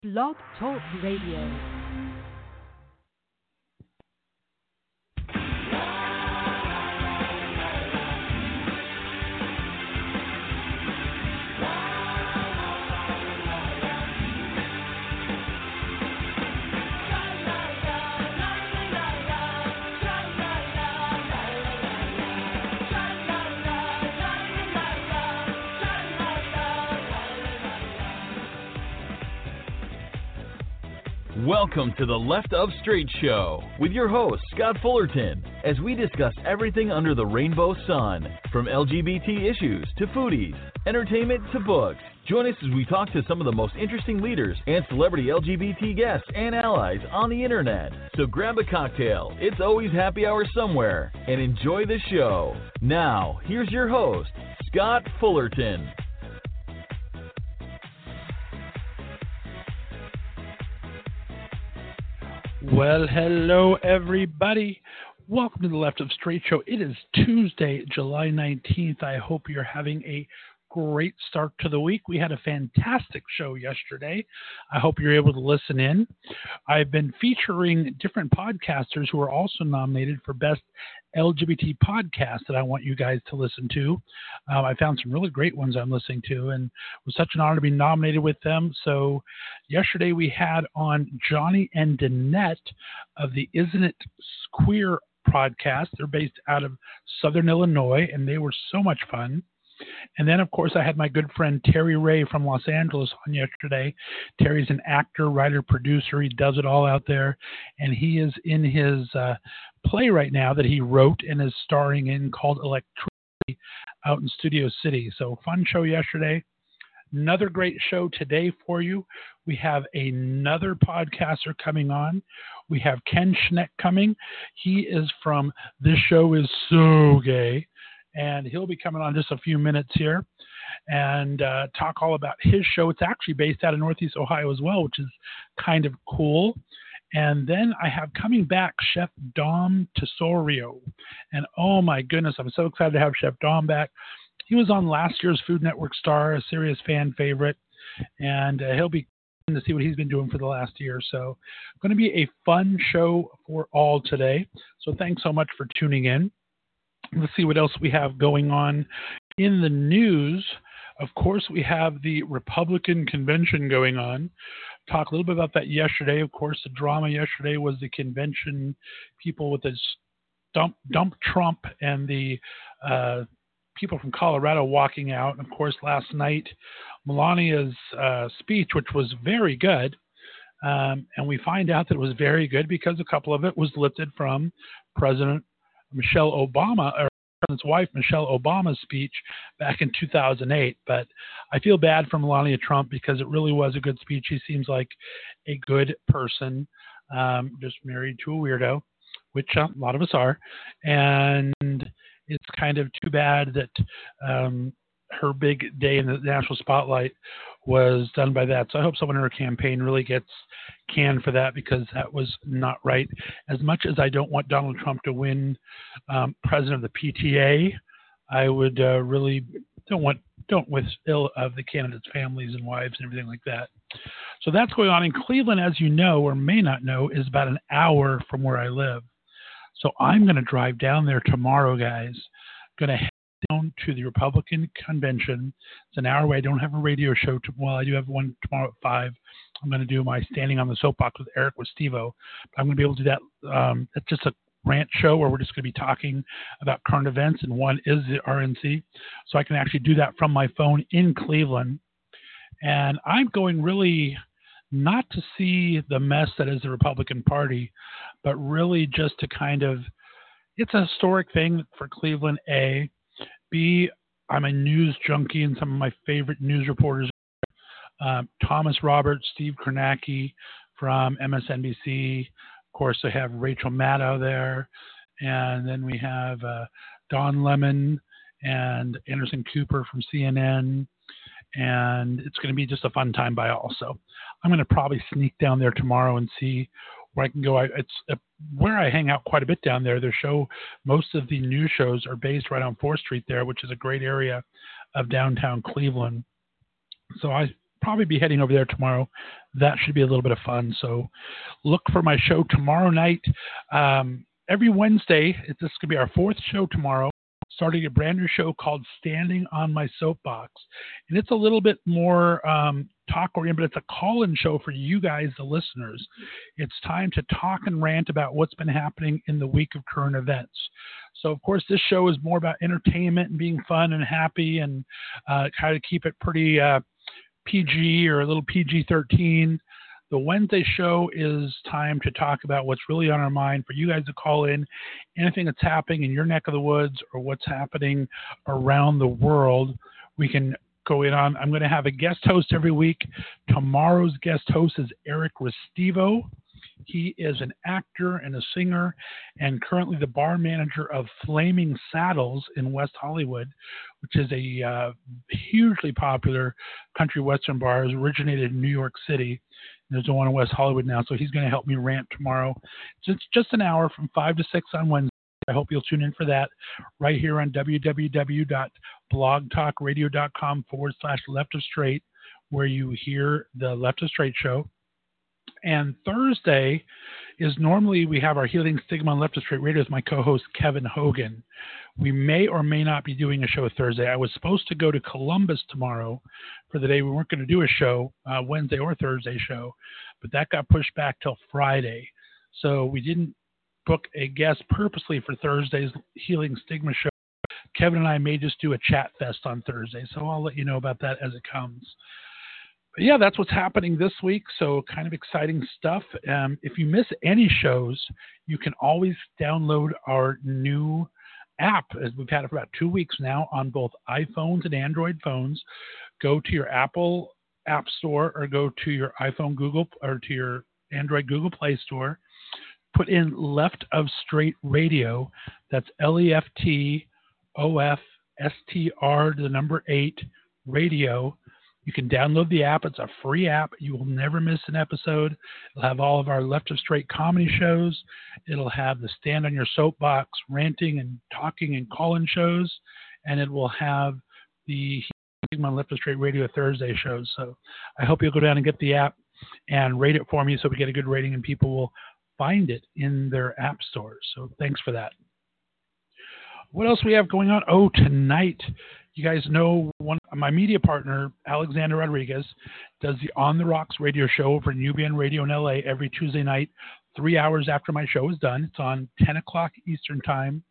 Blog Talk Radio. Welcome to the Left of Straight Show with your host, Scott Fullerton, as we discuss everything under the rainbow sun, from LGBT issues to foodies, entertainment to books. Join us as we talk to some of the most interesting leaders and celebrity LGBT guests and allies on the internet. So grab a cocktail, it's always happy hour somewhere, and enjoy the show. Now, here's your host, Scott Fullerton. Well, hello, everybody. Welcome to the Left of Straight Show. It is Tuesday, July 19th. I hope you're having a great start to the week. We had a fantastic show yesterday. I hope you're able to listen in. I've been featuring different podcasters who are also nominated for Best LGBT Podcast that I want you guys to listen to. I found some really great ones I'm listening to, and it was such an honor to be nominated with them. So yesterday we had on Johnny and Danette of the Isn't It Queer podcast. They're based out of Southern Illinois, and they were so much fun. And then, of course, I had my good friend Terry Ray from Los Angeles on yesterday. Terry's an actor, writer, producer. He does it all out there. And he is in his play right now that he wrote and is starring in called Electricity out in Studio City. So fun show yesterday. Another great show today for you. We have another podcaster coming on. We have Ken Schneck coming. He is from This Show Is So Gay. And he'll be coming on just a few minutes here and talk all about his show. It's actually based out of Northeast Ohio as well, which is kind of cool. And then I have coming back Chef Dom Tesorio. And oh my goodness, I'm so excited to have Chef Dom back. He was on last year's Food Network Star, a serious fan favorite. And he'll be to see what he's been doing for the last year. So going to be a fun show for all today. So thanks so much for tuning in. Let's see what else we have going on in the news. Of course, we have the Republican convention going on. Talk a little bit about that yesterday. Of course, the drama yesterday was the convention, people with this dump Trump and the people from Colorado walking out. And of course, last night, Melania's speech, which was very good. And we find out that it was very good because a couple of it was lifted from President Michelle Obama, or his wife Michelle Obama's speech back in 2008. But I feel bad for Melania Trump because it really was a good speech. She seems like a good person, just married to a weirdo, which a lot of us are. And it's kind of too bad that her big day in the national spotlight was done by that. So I hope someone in her campaign really gets canned for that, because that was not right. As much as I don't want Donald Trump to win president of the PTA, I would really don't wish ill of the candidates' families and wives and everything like that. So that's going on in Cleveland, as you know, or may not know, is about an hour from where I live. So I'm going to drive down there tomorrow, guys. Going to head down to the Republican convention. It's an hour away. I don't have a radio show. Well, I do have one tomorrow at 5. I'm going to do my Standing on the Soapbox with Eric with Steve-O. I'm going to be able to do that. It's just a rant show where we're just going to be talking about current events, and one is the RNC. So I can actually do that from my phone in Cleveland. And I'm going really not to see the mess that is the Republican Party, but really just to kind of, it's a historic thing for Cleveland, A. B, I'm a news junkie, and some of my favorite news reporters, Thomas Roberts, Steve Kornacki from MSNBC. Of course, I have Rachel Maddow there. And then we have Don Lemon and Anderson Cooper from CNN. And it's going to be just a fun time by all. So I'm going to probably sneak down there tomorrow and see where I can go. It's where I hang out quite a bit down there. Most of the news shows are based right on 4th Street there, which is a great area of downtown Cleveland. So I probably be heading over there tomorrow. That should be a little bit of fun. So look for my show tomorrow night. Every Wednesday, this is going to be our fourth show tomorrow, starting a brand new show called Standing on My Soapbox. And it's a little bit more talk-oriented, but it's a call-in show for you guys, the listeners. It's time to talk and rant about what's been happening in the week of current events. So, of course, this show is more about entertainment and being fun and happy and try to keep it pretty PG or a little PG-13. The Wednesday show is time to talk about what's really on our mind, for you guys to call in anything that's happening in your neck of the woods or what's happening around the world. We can go in on. I'm going to have a guest host every week. Tomorrow's guest host is Eric Restivo. He is an actor and a singer and currently the bar manager of Flaming Saddles in West Hollywood, which is a hugely popular country western bar. It originated in New York City. There's one in West Hollywood now, so he's going to help me rant tomorrow. It's just an hour from 5 to 6 on Wednesday. I hope you'll tune in for that right here on www.blogtalkradio.com/Left of Straight, where you hear the Left of Straight show. And Thursday is normally we have our Healing Stigma on Left of Straight Radio with my co-host Kevin Hogan. We may or may not be doing a show Thursday. I was supposed to go to Columbus tomorrow for the day. We weren't going to do a show, Wednesday or Thursday show, but that got pushed back till Friday. So we didn't book a guest purposely for Thursday's Healing Stigma show. Kevin and I may just do a chat fest on Thursday, so I'll let you know about that as it comes. But yeah, that's what's happening this week, so kind of exciting stuff. If you miss any shows, you can always download our new app, as we've had it for about 2 weeks now, on both iPhones and Android phones. Go to your Apple App Store or go to your iPhone Google or to your Android Google Play Store. Put in Left of Straight Radio. That's LEFTOFSTR 8 radio. You can download the app. It's a free app. You will never miss an episode. It'll have all of our Left of Straight comedy shows. It'll have the Stand on Your Soapbox ranting and talking and call-in shows. And it will have the Left of Straight Radio Thursday shows. So I hope you'll go down and get the app and rate it for me so we get a good rating and people will find it in their app stores. So thanks for that. What else we have going on? Oh, tonight, you guys know my media partner, Alexander Rodriguez, does the On the Rocks radio show over in UBN Radio in LA every Tuesday night, 3 hours after my show is done. It's on 10 o'clock Eastern time,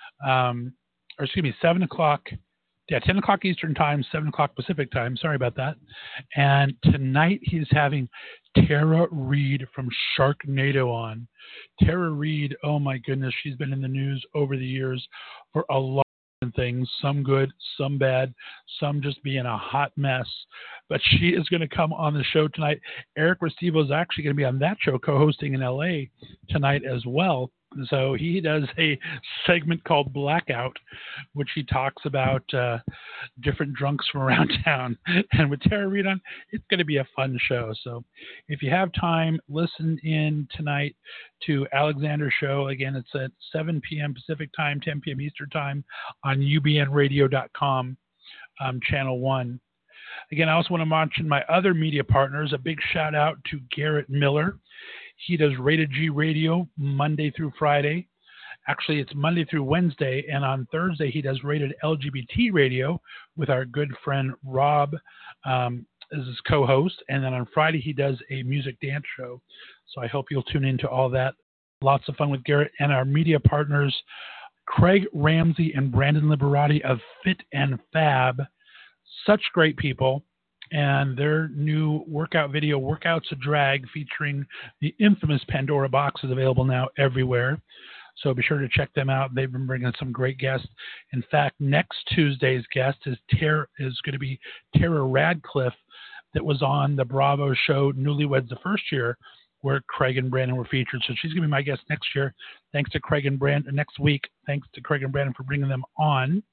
7 o'clock. Yeah, 10 o'clock Eastern time, 7 o'clock Pacific time. Sorry about that. And tonight he's having Tara Reid from Sharknado on. Tara Reid, oh my goodness, she's been in the news over the years for a lot of things, some good, some bad, some just being a hot mess. But she is going to come on the show tonight. Eric Restivo is actually going to be on that show co-hosting in LA tonight as well. So he does a segment called Blackout, which he talks about different drunks from around town. And with Tara Reid on, it's going to be a fun show. So if you have time, listen in tonight to Alexander's show. Again, it's at 7 p.m. Pacific time, 10 p.m. Eastern time on ubnradio.com, channel 1. Again, I also want to mention my other media partners. A big shout out to Garrett Miller. He does Rated G Radio Monday through Friday. Actually, it's Monday through Wednesday. And on Thursday, he does Rated LGBT Radio with our good friend Rob as his co-host. And then on Friday, he does a music dance show. So I hope you'll tune into all that. Lots of fun with Garrett and our media partners, Craig Ramsey and Brandon Liberati of Fit and Fab. Such great people. And their new workout video, Workouts a Drag, featuring the infamous Pandora box, is available now everywhere. So be sure to check them out. They've been bringing some great guests. In fact, next Tuesday's guest is going to be Tara Radcliffe, that was on the Bravo show Newlyweds the first year, where Craig and Brandon were featured. So she's going to be my guest next year. Thanks to Craig and Brandon. Next week, thanks to Craig and Brandon for bringing them on.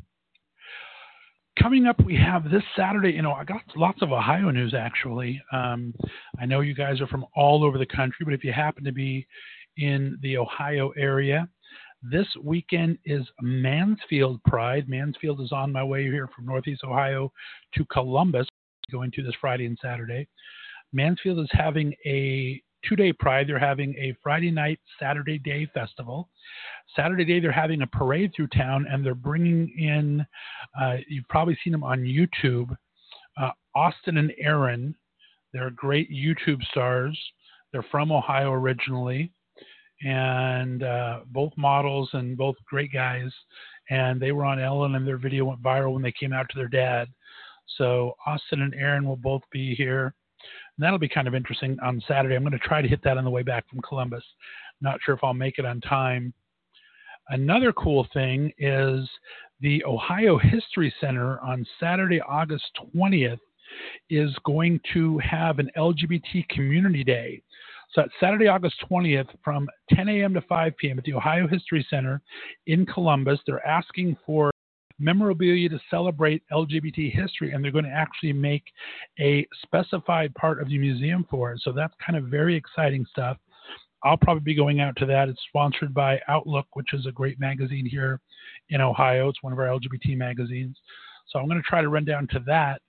Coming up, we have this Saturday, I got lots of Ohio news, actually. I know you guys are from all over the country, but if you happen to be in the Ohio area, this weekend is Mansfield Pride. Mansfield is on my way here from Northeast Ohio to Columbus. going to this Friday and Saturday. Mansfield is having a 2-day Pride. They're having a Friday night, Saturday day festival. Saturday day, they're having a parade through town, and they're bringing in, you've probably seen them on YouTube, Austin and Aaron. They're great YouTube stars. They're from Ohio originally, and both models and both great guys. And they were on Ellen, and their video went viral when they came out to their dad. So Austin and Aaron will both be here. And that'll be kind of interesting on Saturday. I'm going to try to hit that on the way back from Columbus. Not sure if I'll make it on time. Another cool thing is the Ohio History Center on Saturday, August 20th, is going to have an LGBT Community Day. So it's Saturday, August 20th from 10 a.m. to 5 p.m. at the Ohio History Center in Columbus. They're asking for memorabilia to celebrate LGBT history, and they're going to actually make a specified part of the museum for it. So that's kind of very exciting stuff. I'll probably be going out to that. It's sponsored by Outlook, which is a great magazine here in Ohio. It's one of our LGBT magazines. So I'm going to try to run down to that.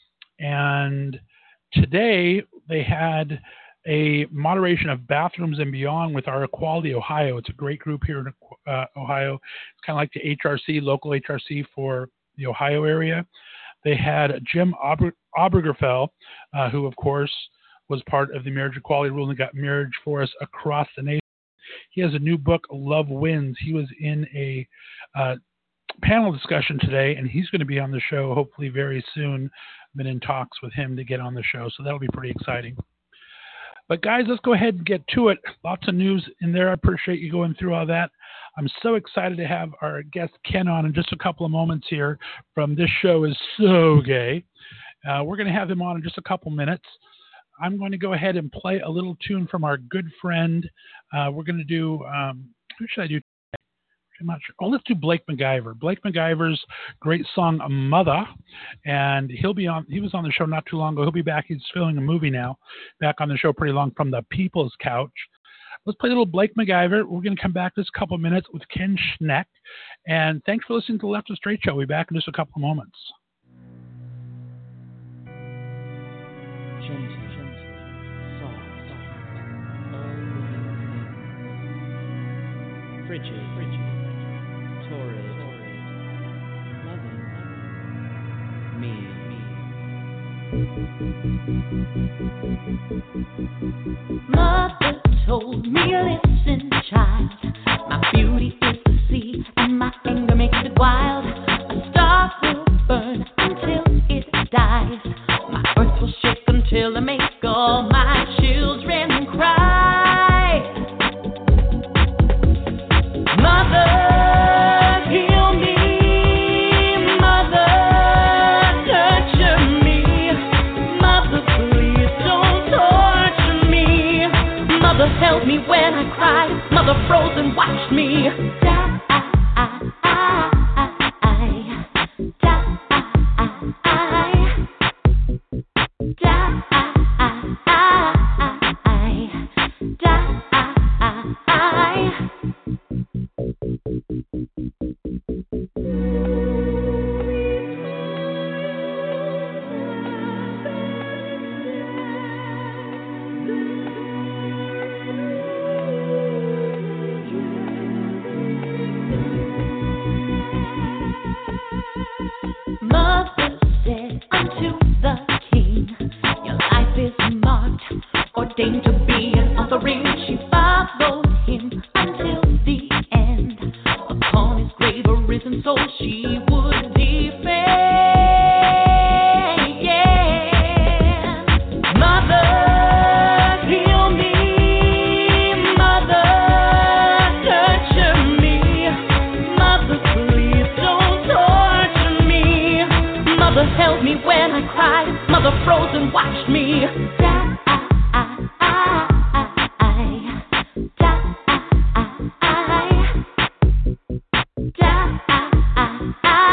And today they had a moderation of Bathrooms and Beyond with our Equality Ohio. It's a great group here in Ohio. It's kind of like the HRC, local HRC for the Ohio area. They had Jim Obergefell, who, of course, was part of the marriage equality rule and got marriage for us across the nation. He has a new book, Love Wins. He was in a panel discussion today, and he's going to be on the show hopefully very soon. I've been in talks with him to get on the show, so that'll be pretty exciting. But guys, let's go ahead and get to it. Lots of news in there. I appreciate you going through all that. I'm so excited to have our guest Ken on in just a couple of moments here from This Show Is So Gay. We're going to have him on in just a couple minutes. I'm going to go ahead and play a little tune from our good friend. We're going to do, who should I do? I'm not sure. Oh, let's do Blake McIver. Blake McIver's great song, Mother. And he was on the show not too long ago. He'll be back. He's filming a movie now. Back on the show pretty long from the People's Couch. Let's play a little Blake McIver. We're going to come back just a couple of minutes with Ken Schneck. And thanks for listening to the Left of Straight Show. We'll be back in just a couple of moments. Frigid, torrid, loving, me. Mother told me, listen, child, my beauty is the sea, and my anger makes it wild. A star will burn until it dies. My earth will shake until I make all my children cry. Mother, heal me. Mother, nurture me. Mother, please don't torture me. Mother, help me when I cry. Mother, froze and watched me die. Mother said unto the king, your life is marked, ordained to be an offering. She followed him until the end. Upon his grave a risen soul she would defend. Yeah. Mother, heal me. Mother, nurture me. Mother, please don't torture me. Mother, held me when I cried. Mother, froze and watched me die. Die.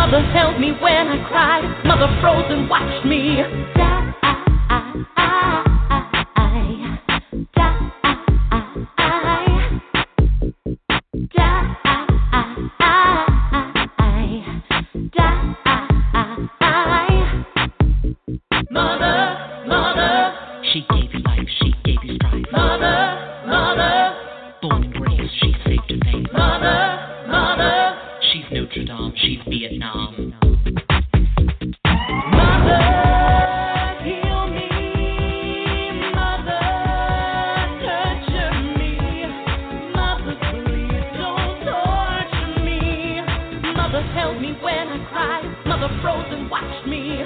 Mother held me when I cried. Mother froze and watched me die. She gave you life, she gave you strife. Born and raised, she saved her fame. She's Notre Dame, she's Vietnam. Heal me. Mother, nurture me. Mother, please don't torture me. Mother held me when I cried. Mother froze and watched me.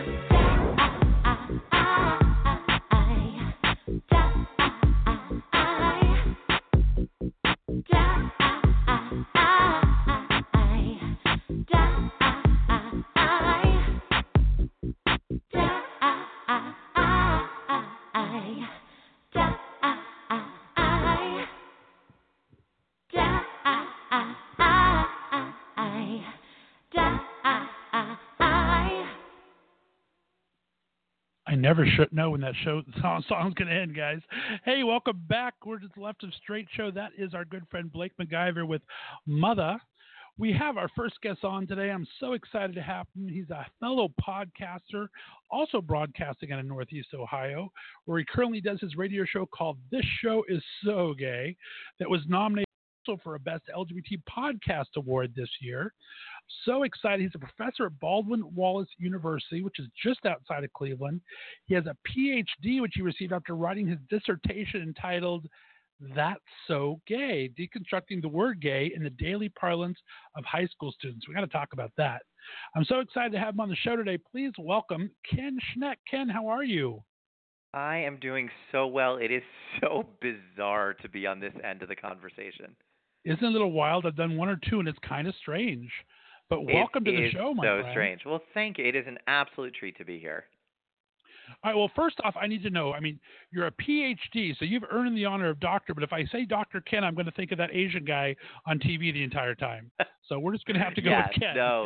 I never should know when that song's going to end, guys. Hey, welcome back. We're just Left of Straight Show. That is our good friend Blake MacGyver with Mother. We have our first guest on today. I'm so excited to have him. He's a fellow podcaster, also broadcasting out of Northeast Ohio, where he currently does his radio show called This Show Is So Gay, that was nominated also for a Best LGBT Podcast Award this year. So excited. He's a professor at Baldwin Wallace University, which is just outside of Cleveland. He has a PhD, which he received after writing his dissertation entitled That's So Gay, Deconstructing the Word Gay in the Daily Parlance of High School Students. We got to talk about that. I'm so excited to have him on the show today. Please welcome Ken Schneck. Ken, how are you? I am doing so well. It is so bizarre to be on this end of the conversation. Isn't it a little wild? I've done one or two, and it's kind of strange. But welcome to the show, my friend. So strange. Well, thank you. It is an absolute treat to be here. All right, well, first off, I need to know, you're a PhD, so you've earned the honor of doctor, but if I say Dr. Ken, I'm going to think of that Asian guy on TV the entire time. So we're just going to have to go with Ken. No.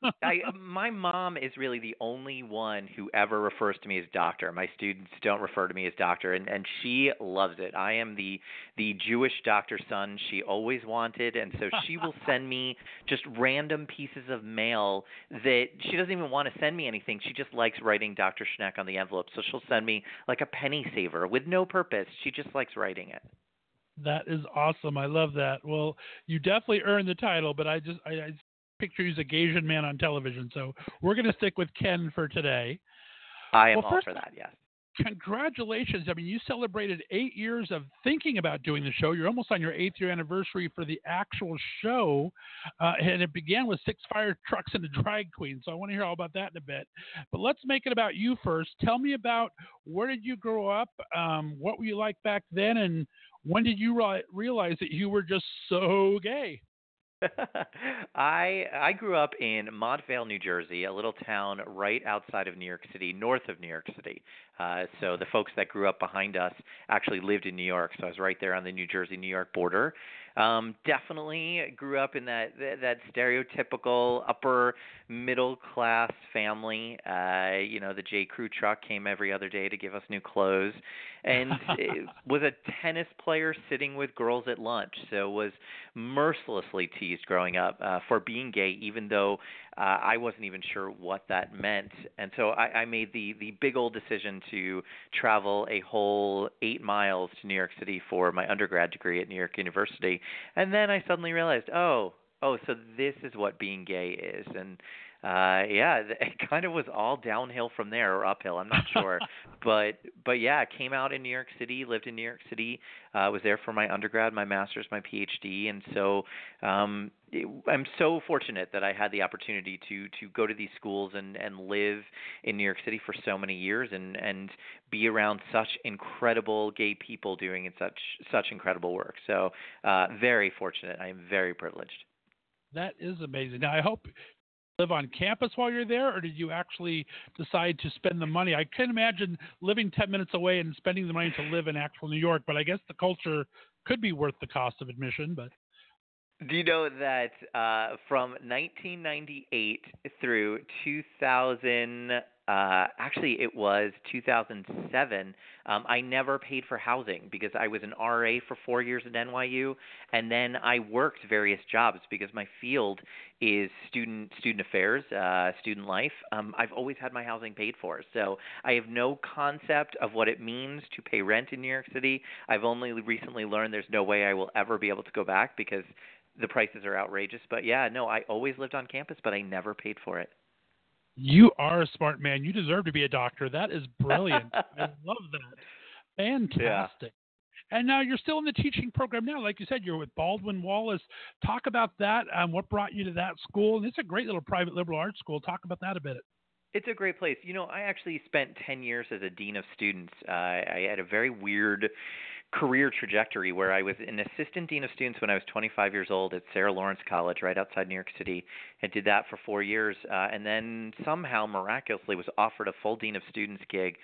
My mom is really the only one who ever refers to me as doctor. My students don't refer to me as doctor, and she loves it. I am the Jewish doctor son she always wanted, and so she will send me just random pieces of mail that she doesn't even want to send me anything. She just likes writing Dr. Schneck on the envelope. So she'll send me like a penny saver with no purpose. She just likes writing it. That is awesome. I love that. Well, you definitely earned the title, but I picture you as a Gaysian man on television. So we're going to stick with Ken for today. I am all for that, yes. Congratulations. You celebrated 8 years of thinking about doing the show. You're almost on your 8th year anniversary for the actual show. And it began with 6 fire trucks and a drag queen. So I want to hear all about that in a bit. But let's make it about you first. Tell me about where did you grow up? What were you like back then? And when did you realize that you were just so gay? I grew up in Montvale, New Jersey, a little town right outside of New York City, north of New York City. So the folks that grew up behind us actually lived in New York, so I was right there on the New Jersey-New York border. Definitely grew up in that stereotypical upper middle class family. The J. Crew truck came every other day to give us new clothes, and was a tennis player sitting with girls at lunch. So was mercilessly teased growing up for being gay, even though I wasn't even sure what that meant. And so I made the big old decision to travel a whole 8 miles to New York City for my undergrad degree at New York University. And then I suddenly realized, so this is what being gay is. And it kind of was all downhill from there, or uphill, I'm not sure. but yeah, I came out in New York City, lived in New York City, was there for my undergrad, my master's, my PhD, and so I'm so fortunate that I had the opportunity to go to these schools and live in New York City for so many years and be around such incredible gay people doing such incredible work. So very fortunate. I am very privileged. That is amazing. Now, I hope you live on campus while you're there, or did you actually decide to spend the money? I can imagine living 10 minutes away and spending the money to live in actual New York, but I guess the culture could be worth the cost of admission. But Do you know that from 1998 through 2000, actually it was 2007, I never paid for housing because I was an RA for 4 years at NYU, and then I worked various jobs because my field is student affairs, student life. I've always had my housing paid for, so I have no concept of what it means to pay rent in New York City. I've only recently learned there's no way I will ever be able to go back because the prices are outrageous. But yeah, no, I always lived on campus, but I never paid for it. You are a smart man. You deserve to be a doctor. That is brilliant. I love that. Fantastic. And now you're still in the teaching program now. Like you said, you're with Baldwin Wallace. Talk about that. What brought you to that school? And it's a great little private liberal arts school. Talk about that a bit. It's a great place. You know, I actually spent 10 years as a dean of students. I had a very weird career trajectory where I was an assistant dean of students when I was 25 years old at Sarah Lawrence College right outside New York City. I did that for 4 years, and then somehow miraculously was offered a full dean of students gig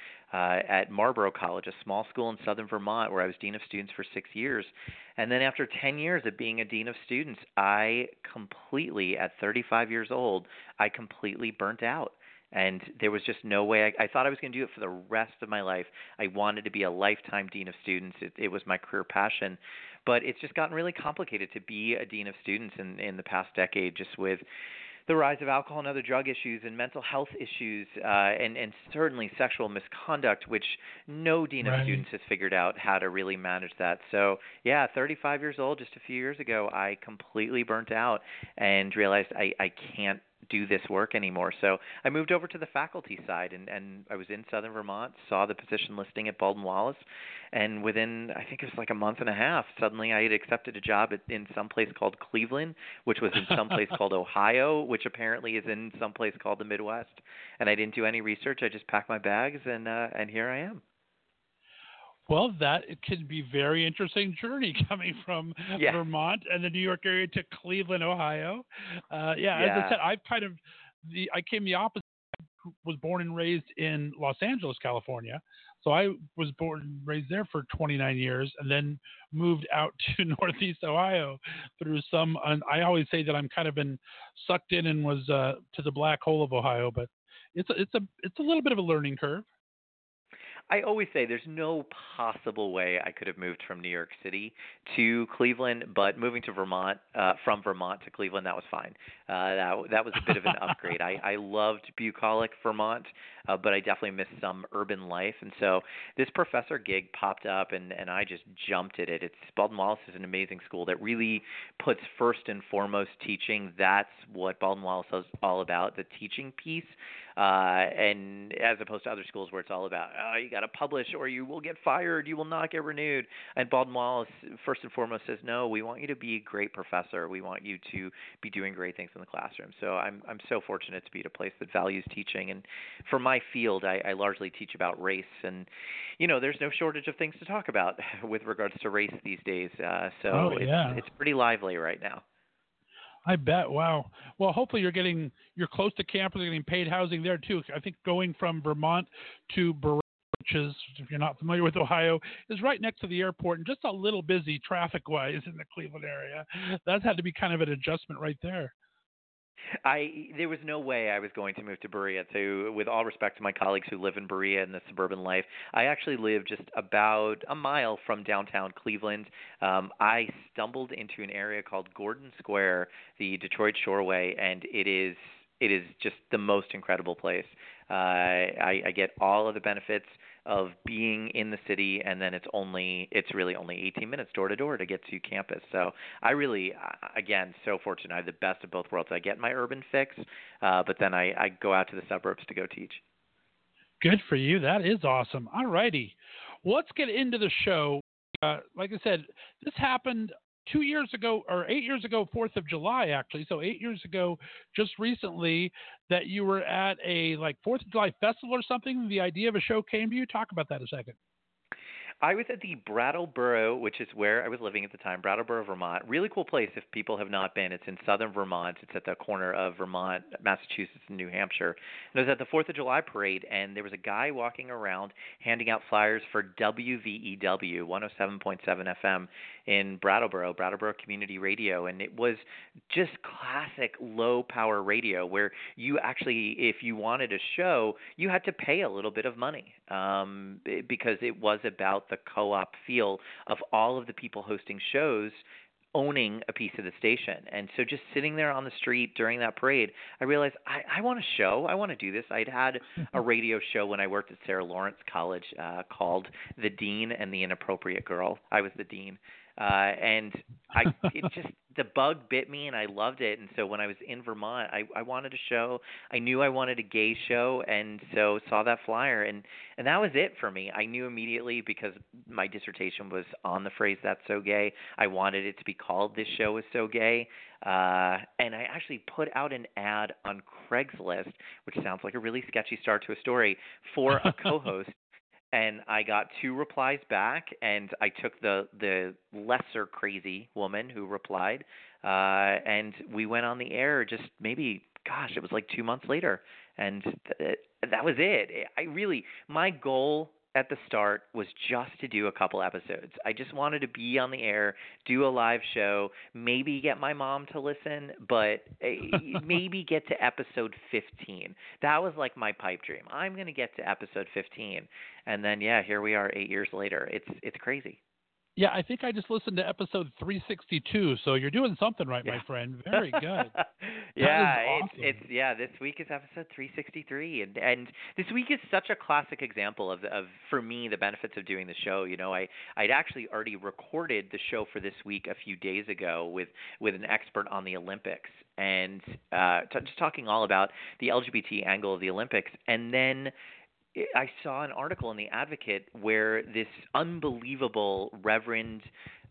at Marlborough College, a small school in southern Vermont where I was dean of students for 6 years. And then after 10 years of being a dean of students, I completely, at 35 years old, I completely burnt out. And there was just no way. I thought I was going to do it for the rest of my life. I wanted to be a lifetime dean of students. It was my career passion. But it's just gotten really complicated to be a dean of students in the past decade, just with the rise of alcohol and other drug issues and mental health issues and certainly sexual misconduct, which no dean of students has figured out how to really manage that. So, yeah, 35 years old, just a few years ago, I completely burnt out and realized I can't do this work anymore. So I moved over to the faculty side, and I was in southern Vermont, saw the position listing at Baldwin Wallace, and within, I think it was like a month and a half, suddenly I had accepted a job in some place called Cleveland, which was in some place called Ohio, which apparently is in some place called the Midwest. And I didn't do any research. I just packed my bags, and here I am. Well, that it can be a very interesting journey coming from Vermont and the New York area to Cleveland, Ohio. As I said, I came the opposite. I was born and raised in Los Angeles, California. So I was born and raised there for 29 years and then moved out to Northeast Ohio through I always say that I'm kind of been sucked in and was to the black hole of Ohio, but it's a little bit of a learning curve. I always say there's no possible way I could have moved from New York City to Cleveland, but moving to Vermont, from Vermont to Cleveland, that was fine. That was a bit of an upgrade. I loved bucolic Vermont, but I definitely missed some urban life. And so this professor gig popped up, and I just jumped at it. Baldwin Wallace is an amazing school that really puts first and foremost teaching. That's what Baldwin Wallace is all about, the teaching piece. And as opposed to other schools where it's all about, you got to publish or you will get fired, you will not get renewed. And Baldwin Wallace, first and foremost, says, no, we want you to be a great professor. We want you to be doing great things in the classroom. So I'm so fortunate to be at a place that values teaching. And for my field, I largely teach about race. And, there's no shortage of things to talk about with regards to race these days. It's pretty lively right now. I bet. Wow. Well, hopefully you're close to campus, you're getting paid housing there too. I think going from Vermont to Berea, which is, if you're not familiar with Ohio, is right next to the airport and just a little busy traffic-wise in the Cleveland area. That had to be kind of an adjustment right there. There was no way I was going to move to Berea. With all respect to my colleagues who live in Berea and the suburban life, I actually live just about a mile from downtown Cleveland. I stumbled into an area called Gordon Square, the Detroit Shoreway, and it is just the most incredible place. I get all of the benefits of being in the city, and then it's really only 18 minutes door to door to get to campus. So I really, again, so fortunate. I have the best of both worlds. I get my urban fix, but then I go out to the suburbs to go teach. Good for you. That is awesome. All righty. Let's get into the show. Like I said, this happened 2 years ago, or 8 years ago, 4th of July, actually. So 8 years ago, just recently, that you were at a 4th of July festival or something. The idea of a show came to you. Talk about that a second. I was at the Brattleboro, which is where I was living at the time, Brattleboro, Vermont. Really cool place if people have not been. It's in southern Vermont. It's at the corner of Vermont, Massachusetts, and New Hampshire. And I was at the 4th of July parade, and there was a guy walking around handing out flyers for WVEW, 107.7 FM in Brattleboro Community Radio. And it was just classic low-power radio where you actually, if you wanted a show, you had to pay a little bit of money because it was about the co-op feel of all of the people hosting shows owning a piece of the station. And so just sitting there on the street during that parade, I realized I want a show. I want to do this. I'd had a radio show when I worked at Sarah Lawrence College called The Dean and the Inappropriate Girl. I was the dean. And it just, the bug bit me and I loved it. And so when I was in Vermont, I wanted a show. I knew I wanted a gay show, and so saw that flyer, and that was it for me. I knew immediately because my dissertation was on the phrase "That's so gay." I wanted it to be called "This Show Is So Gay." And I actually put out an ad on Craigslist, which sounds like a really sketchy start to a story, for a co-host. And I got 2 replies back, and I took the lesser crazy woman who replied, and we went on the air just maybe, gosh, it was like 2 months later, and that was it. My goal at the start was just to do a couple episodes. I just wanted to be on the air, do a live show, maybe get my mom to listen, but maybe get to episode 15. That was like my pipe dream. I'm going to get to episode 15. And then, yeah, here we are 8 years later. It's crazy. Yeah, I think I just listened to episode 362, so you're doing something right, my friend. Very good. Yeah, awesome. This week is episode 363, and this week is such a classic example of for me, the benefits of doing the show. You know, I'd actually already recorded the show for this week a few days ago with an expert on the Olympics, and just talking all about the LGBT angle of the Olympics, and then I saw an article in The Advocate where this unbelievable Reverend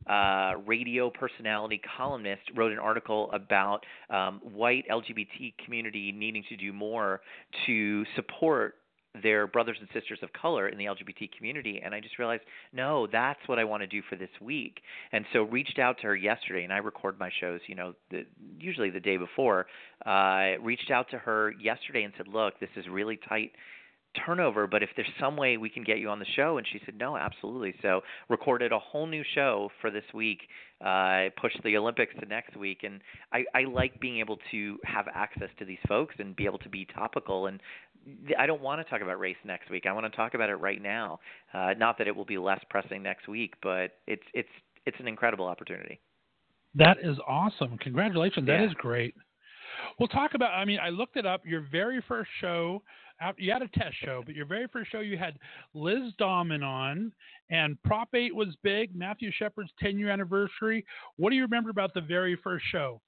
radio personality columnist wrote an article about white LGBT community needing to do more to support their brothers and sisters of color in the LGBT community. And I just realized, no, that's what I want to do for this week. And so reached out to her yesterday, and I record my shows, usually the day before. Reached out to her yesterday and said, look, this is really tight turnover, but if there's some way we can get you on the show. And she said, no, absolutely. So recorded a whole new show for this week, pushed the Olympics to next week. And I like being able to have access to these folks and be able to be topical. And I don't want to talk about race next week. I want to talk about it right now. Not that it will be less pressing next week, but it's an incredible opportunity. That is awesome. Congratulations. Yeah. That is great. We'll talk about, I looked it up. Your very first show, you had a test show, but your very first show you had Liz Dahman on, and Prop 8 was big, Matthew Shepard's 10-year anniversary. What do you remember about the very first show?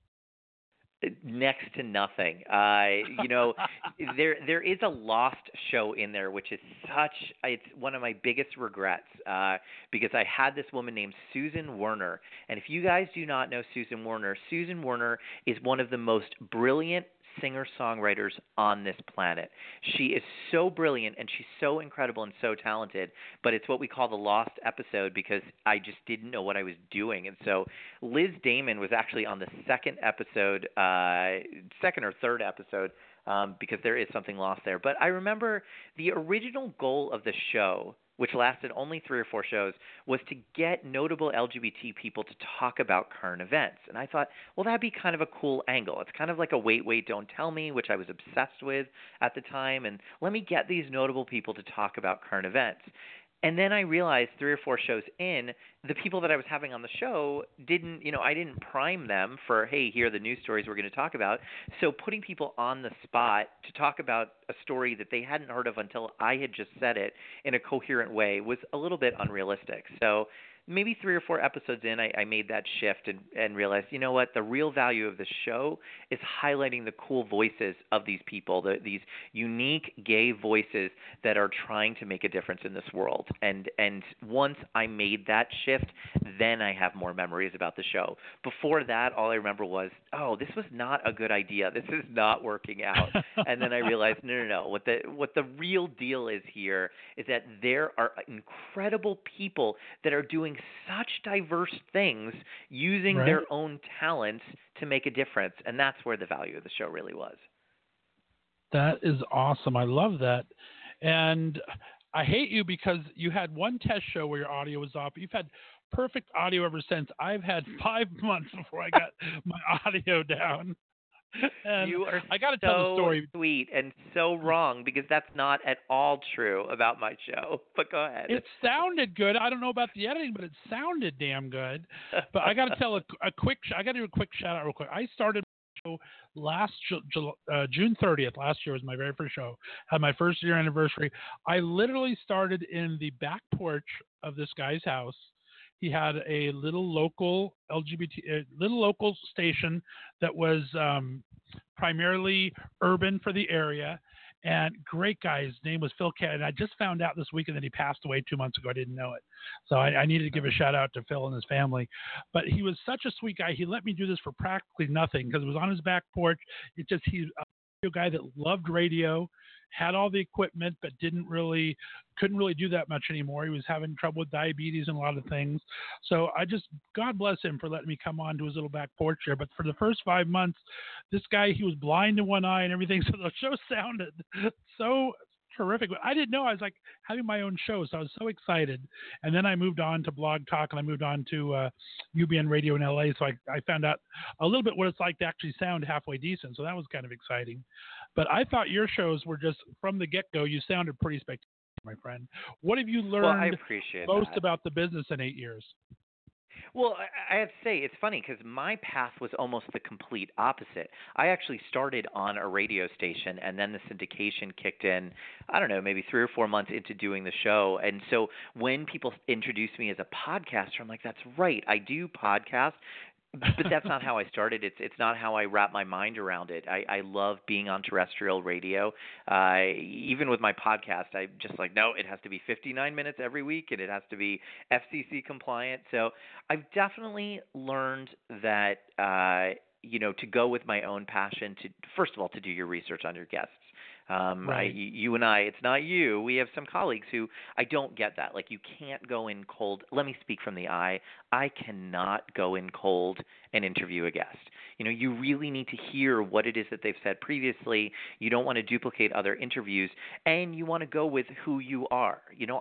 Next to nothing. There is a lost show in there, which is it's one of my biggest regrets, because I had this woman named Susan Werner. And if you guys do not know Susan Werner is one of the most brilliant singer-songwriters on this planet. She is so brilliant, and she's so incredible and so talented, but it's what we call the lost episode because I just didn't know what I was doing. And so Liz Dahman was actually on the second or third episode, because there is something lost there. But I remember the original goal of the show, which lasted only 3 or 4 shows, was to get notable LGBT people to talk about current events. And I thought, well, that'd be kind of a cool angle. It's kind of like a Wait, Wait, Don't Tell Me, which I was obsessed with at the time. And let me get these notable people to talk about current events. And then I realized 3 or 4 shows in, the people that I was having on the show I didn't prime them for, hey, here are the news stories we're going to talk about. So putting people on the spot to talk about a story that they hadn't heard of until I had just said it in a coherent way was a little bit unrealistic. So maybe 3 or 4 episodes in, I made that shift and realized, you know what, the real value of the show is highlighting the cool voices of these people, these unique gay voices that are trying to make a difference in this world. And once I made that shift, then I have more memories about the show. Before that, all I remember was, oh, this was not a good idea. This is not working out. And then I realized, no. What the real deal is here is that there are incredible people that are doing such diverse things using their own talents to make a difference. And that's where the value of the show really was. That is awesome. I love that. And I hate you because you had one test show where your audio was off. You've had perfect audio ever since. I've had 5 months before I got my audio down. And you are I got to tell the story. Sweet and so wrong, because that's not at all true about my show. But go ahead. It sounded good. I don't know about the editing, but it sounded damn good. But I got to tell I got to do a quick shout out real quick. I started my show last June 30th. Last year was my very first show. Had my first year anniversary. I literally started in the back porch of this guy's house. He had a little local local station that was primarily urban for the area, and great guy. His name was Phil Cat, and I just found out this weekend that he passed away 2 months ago. I didn't know it, so I needed to give a shout out to Phil and his family. But he was such a sweet guy. He let me do this for practically nothing because it was on his back porch. He's a guy that loved radio, had all the equipment, but couldn't really do that much anymore. He was having trouble with diabetes and a lot of things. So God bless him for letting me come on to his little back porch here. But for the first 5 months, this guy, he was blind in one eye and everything. So the show sounded so terrific. But I didn't know I was like having my own show. So I was so excited. And then I moved on to Blog Talk, and I moved on to UBN Radio in LA. So I found out a little bit what it's like to actually sound halfway decent. So that was kind of exciting. But I thought your shows were just from the get-go, you sounded pretty spectacular, my friend. What have you learned most about the business in 8 years? Well, I have to say, it's funny because my path was almost the complete opposite. I actually started on a radio station, and then the syndication kicked in, I don't know, maybe 3 or 4 months into doing the show. And so when people introduce me as a podcaster, I'm like, that's right, I do podcast. But that's not how I started. It's not how I wrap my mind around it. I love being on terrestrial radio. Even with my podcast, I'm just like, no, it has to be 59 minutes every week, and it has to be FCC compliant. So I've definitely learned that, to go with my own passion, to first of all, to do your research on your guests. You and I, it's not you. We have some colleagues who I don't get that. Like, you can't go in cold. Let me speak from the I cannot go in cold and interview a guest. You really need to hear what it is that they've said previously. You don't want to duplicate other interviews, and you want to go with who you are.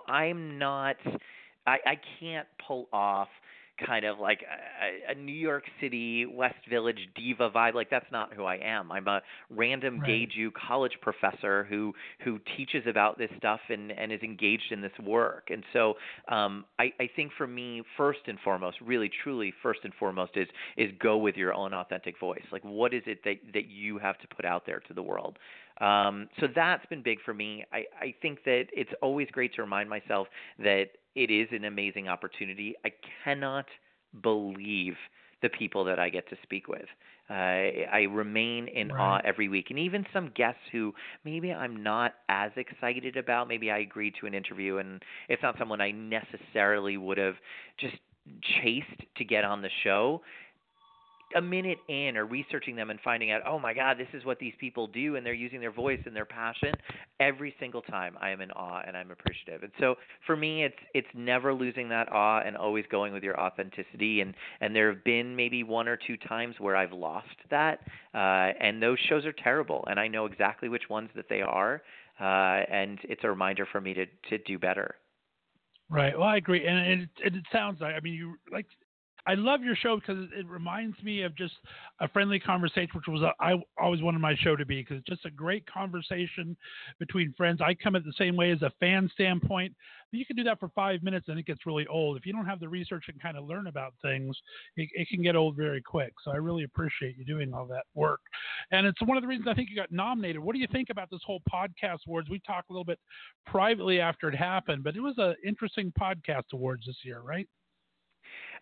I can't pull off kind of like a New York City, West Village diva vibe. Like, that's not who I am. I'm a random gay Jew college professor who teaches about this stuff and is engaged in this work. And so I think for me, first and foremost, really, truly, first and foremost is go with your own authentic voice. Like, what is it that you have to put out there to the world? So that's been big for me. I think that it's always great to remind myself that it is an amazing opportunity. I cannot believe the people that I get to speak with. I remain in awe every week. And even some guests who maybe I'm not as excited about, maybe I agreed to an interview and it's not someone I necessarily would have just chased to get on the show. A minute in or researching them and finding out, oh my God, this is what these people do, and they're using their voice and their passion. Every single time I am in awe and I'm appreciative. And so for me, it's never losing that awe and always going with your authenticity. And there have been maybe 1 or 2 times where I've lost that, and those shows are terrible. And I know exactly which ones that they are, and it's a reminder for me to do better. Right. Well, I agree, and it sounds like, I love your show because it reminds me of just a friendly conversation, which was I always wanted my show to be, because it's just a great conversation between friends. I come at the same way as a fan standpoint. But you can do that for 5 minutes and it gets really old. If you don't have the research and kind of learn about things, it can get old very quick. So I really appreciate you doing all that work. And it's one of the reasons I think you got nominated. What do you think about this whole podcast awards? We talked a little bit privately after it happened, but it was an interesting podcast awards this year, right?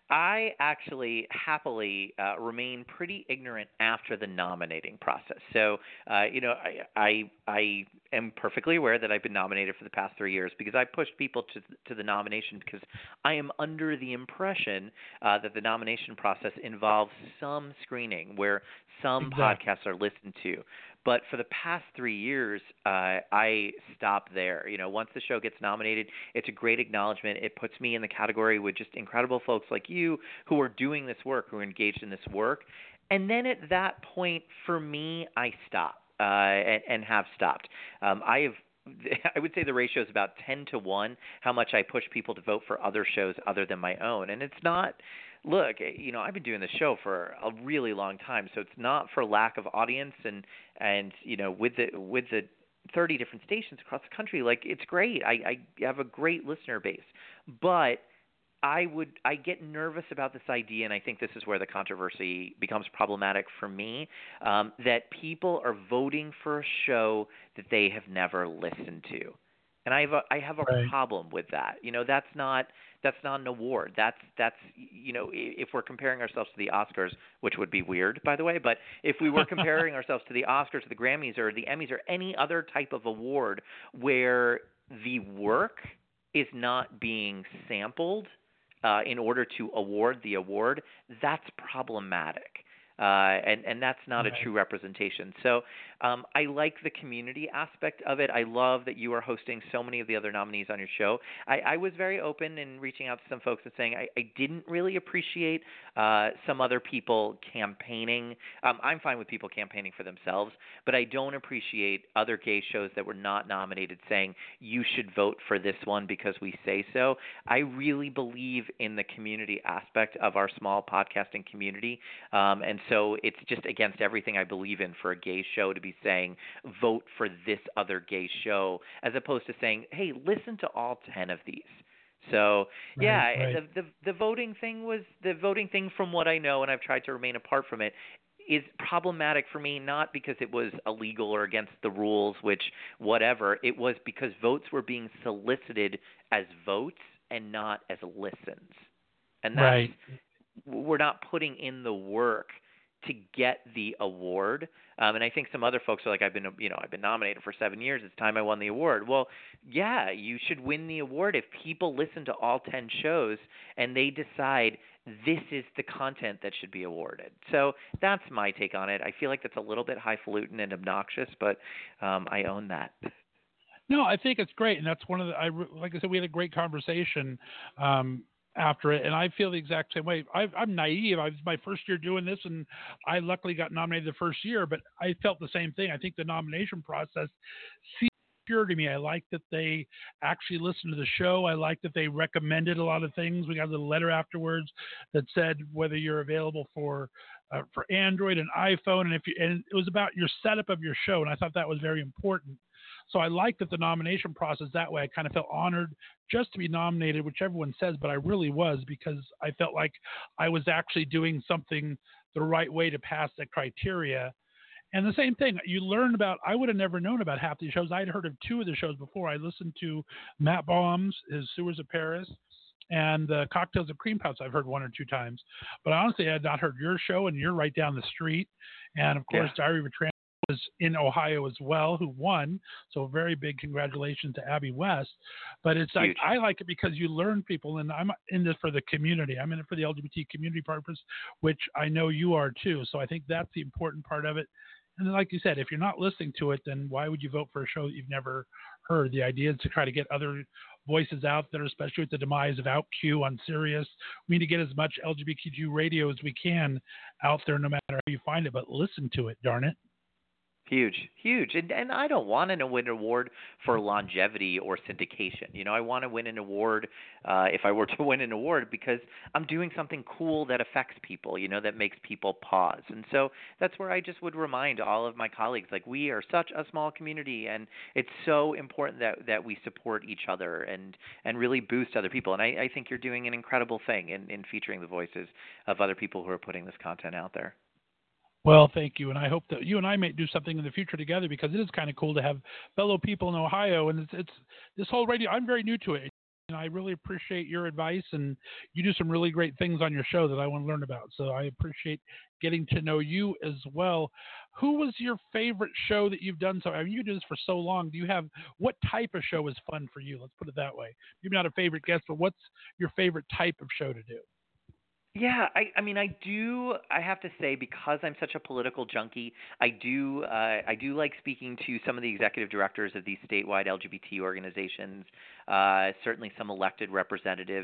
I actually happily remain pretty ignorant after the nominating process. So, I am perfectly aware that I've been nominated for the past 3 years because I pushed people to the nomination because I am under the impression that the nomination process involves some screening where some podcasts are listened to. But for the past 3 years, I stopped there. Once the show gets nominated, it's a great acknowledgement. It puts me in the category with just incredible folks like you who are doing this work, who are engaged in this work. And then at that point, for me, I stop and have stopped. I would say the ratio is about 10-1 how much I push people to vote for other shows other than my own. And it's not – look, I've been doing this show for a really long time, so it's not for lack of audience and with the 30 different stations across the country, like it's great. I have a great listener base. But I get nervous about this idea, and I think this is where the controversy becomes problematic for me, that people are voting for a show that they have never listened to. And I have a problem with that. That's not an award. That's if we're comparing ourselves to the Oscars, which would be weird, by the way, but if we were comparing ourselves to the Oscars, the Grammys, or the Emmys, or any other type of award where the work is not being sampled in order to award the award, that's problematic. And that's not a true representation. So I like the community aspect of it. I love that you are hosting so many of the other nominees on your show. I was very open in reaching out to some folks and saying I didn't really appreciate some other people campaigning. I'm fine with people campaigning for themselves, but I don't appreciate other gay shows that were not nominated saying you should vote for this one because we say so. I really believe in the community aspect of our small podcasting community, and so it's just against everything I believe in for a gay show to be saying vote for this other gay show, as opposed to saying, hey, listen to all 10 of these. So the voting thing from what I know, and I've tried to remain apart from it, is problematic for me, not because it was illegal or against the rules, which whatever. It was because votes were being solicited as votes and not as listens. And that's, we're not putting in the work to get the award. And I think some other folks are like, I've been nominated for 7 years. It's time I won the award. Well, yeah, you should win the award if people listen to all 10 shows and they decide this is the content that should be awarded. So that's my take on it. I feel like that's a little bit highfalutin and obnoxious, but I own that. No, I think it's great, and that's one of the. Like I said, we had a great conversation after it, and I feel the exact same way. I'm naive. I was my first year doing this, and I luckily got nominated the first year, but I felt the same thing. I think the nomination process seemed pure to me. I like that they actually listened to the show. I like that they recommended a lot of things. We got a little letter afterwards that said whether you're available for Android and iPhone, and and it was about your setup of your show, and I thought that was very important. So I like that the nomination process that way. I kind of felt honored just to be nominated, which everyone says, but I really was, because I felt like I was actually doing something the right way to pass that criteria. And the same thing, you learn about, I would have never known about half these shows. I'd heard of two of the shows before. I listened to Matt Baum's, his Sewers of Paris, and the Cocktails of Cream Puffs I've heard one or two times. But honestly, I had not heard your show, and you're right down the street. And, of course, Diary of a Trans was in Ohio as well, who won. So a very big congratulations to Abby West. But it's like, I like it because you learn people, and I'm in this for the community. I'm in it for the LGBT community purpose, which I know you are too. So I think that's the important part of it. And then, like you said, if you're not listening to it, then why would you vote for a show that you've never heard? The idea is to try to get other voices out there, especially with the demise of OutQ on Sirius. We need to get as much LGBTQ radio as we can out there, no matter how you find it, but listen to it, darn it. Huge. And I don't want to win an award for longevity or syndication. I want to win an award, if I were to win an award, because I'm doing something cool that affects people, that makes people pause. And so that's where I just would remind all of my colleagues, like, we are such a small community, and it's so important that we support each other and really boost other people. And I think you're doing an incredible thing in featuring the voices of other people who are putting this content out there. Well, thank you, and I hope that you and I may do something in the future together, because it is kind of cool to have fellow people in Ohio, and it's this whole radio. I'm very new to it. And I really appreciate your advice, and you do some really great things on your show that I want to learn about. So I appreciate getting to know you as well. Who was your favorite show that you've done? So I mean, you do this for so long. Do you have what type of show is fun for you? Let's put it that way. Maybe not a favorite guest, but what's your favorite type of show to do? Yeah, I mean, I have to say, because I'm such a political junkie, I do like speaking to some of the executive directors of these statewide LGBT organizations, certainly some elected representatives.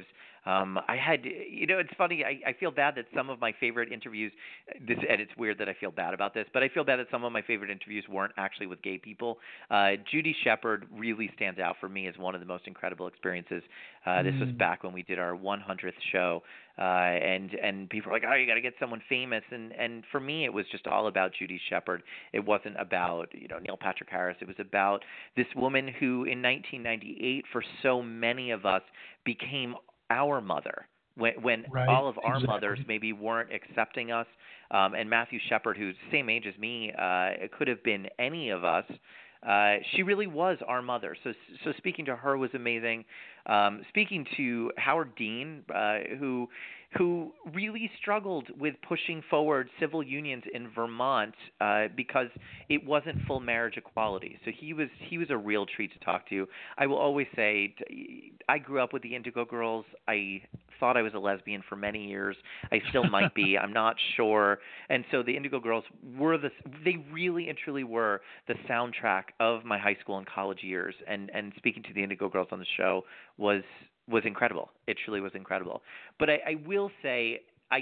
It's funny, I feel bad that some of my favorite interviews, and it's weird that I feel bad about this, but I feel bad that some of my favorite interviews weren't actually with gay people. Judy Shepard really stands out for me as one of the most incredible experiences. This was back when we did our 100th show. And people are like, oh, you got to get someone famous, and for me, it was just all about Judy Shepard. It wasn't about Neil Patrick Harris. It was about this woman who, in 1998, for so many of us, became our mother. When right, all of our exactly. mothers maybe weren't accepting us, and Matthew Shepard, who's the same age as me, it could have been any of us. She really was our mother. So speaking to her was amazing. Speaking to Howard Dean, who really struggled with pushing forward civil unions in Vermont because it wasn't full marriage equality. So he was a real treat to talk to. I will always say, I grew up with the Indigo Girls. I thought I was a lesbian for many years. I still might be. I'm not sure. And so the Indigo Girls they really and truly were the soundtrack of my high school and college years. And speaking to the Indigo Girls on the show was incredible. It truly was incredible. But I will say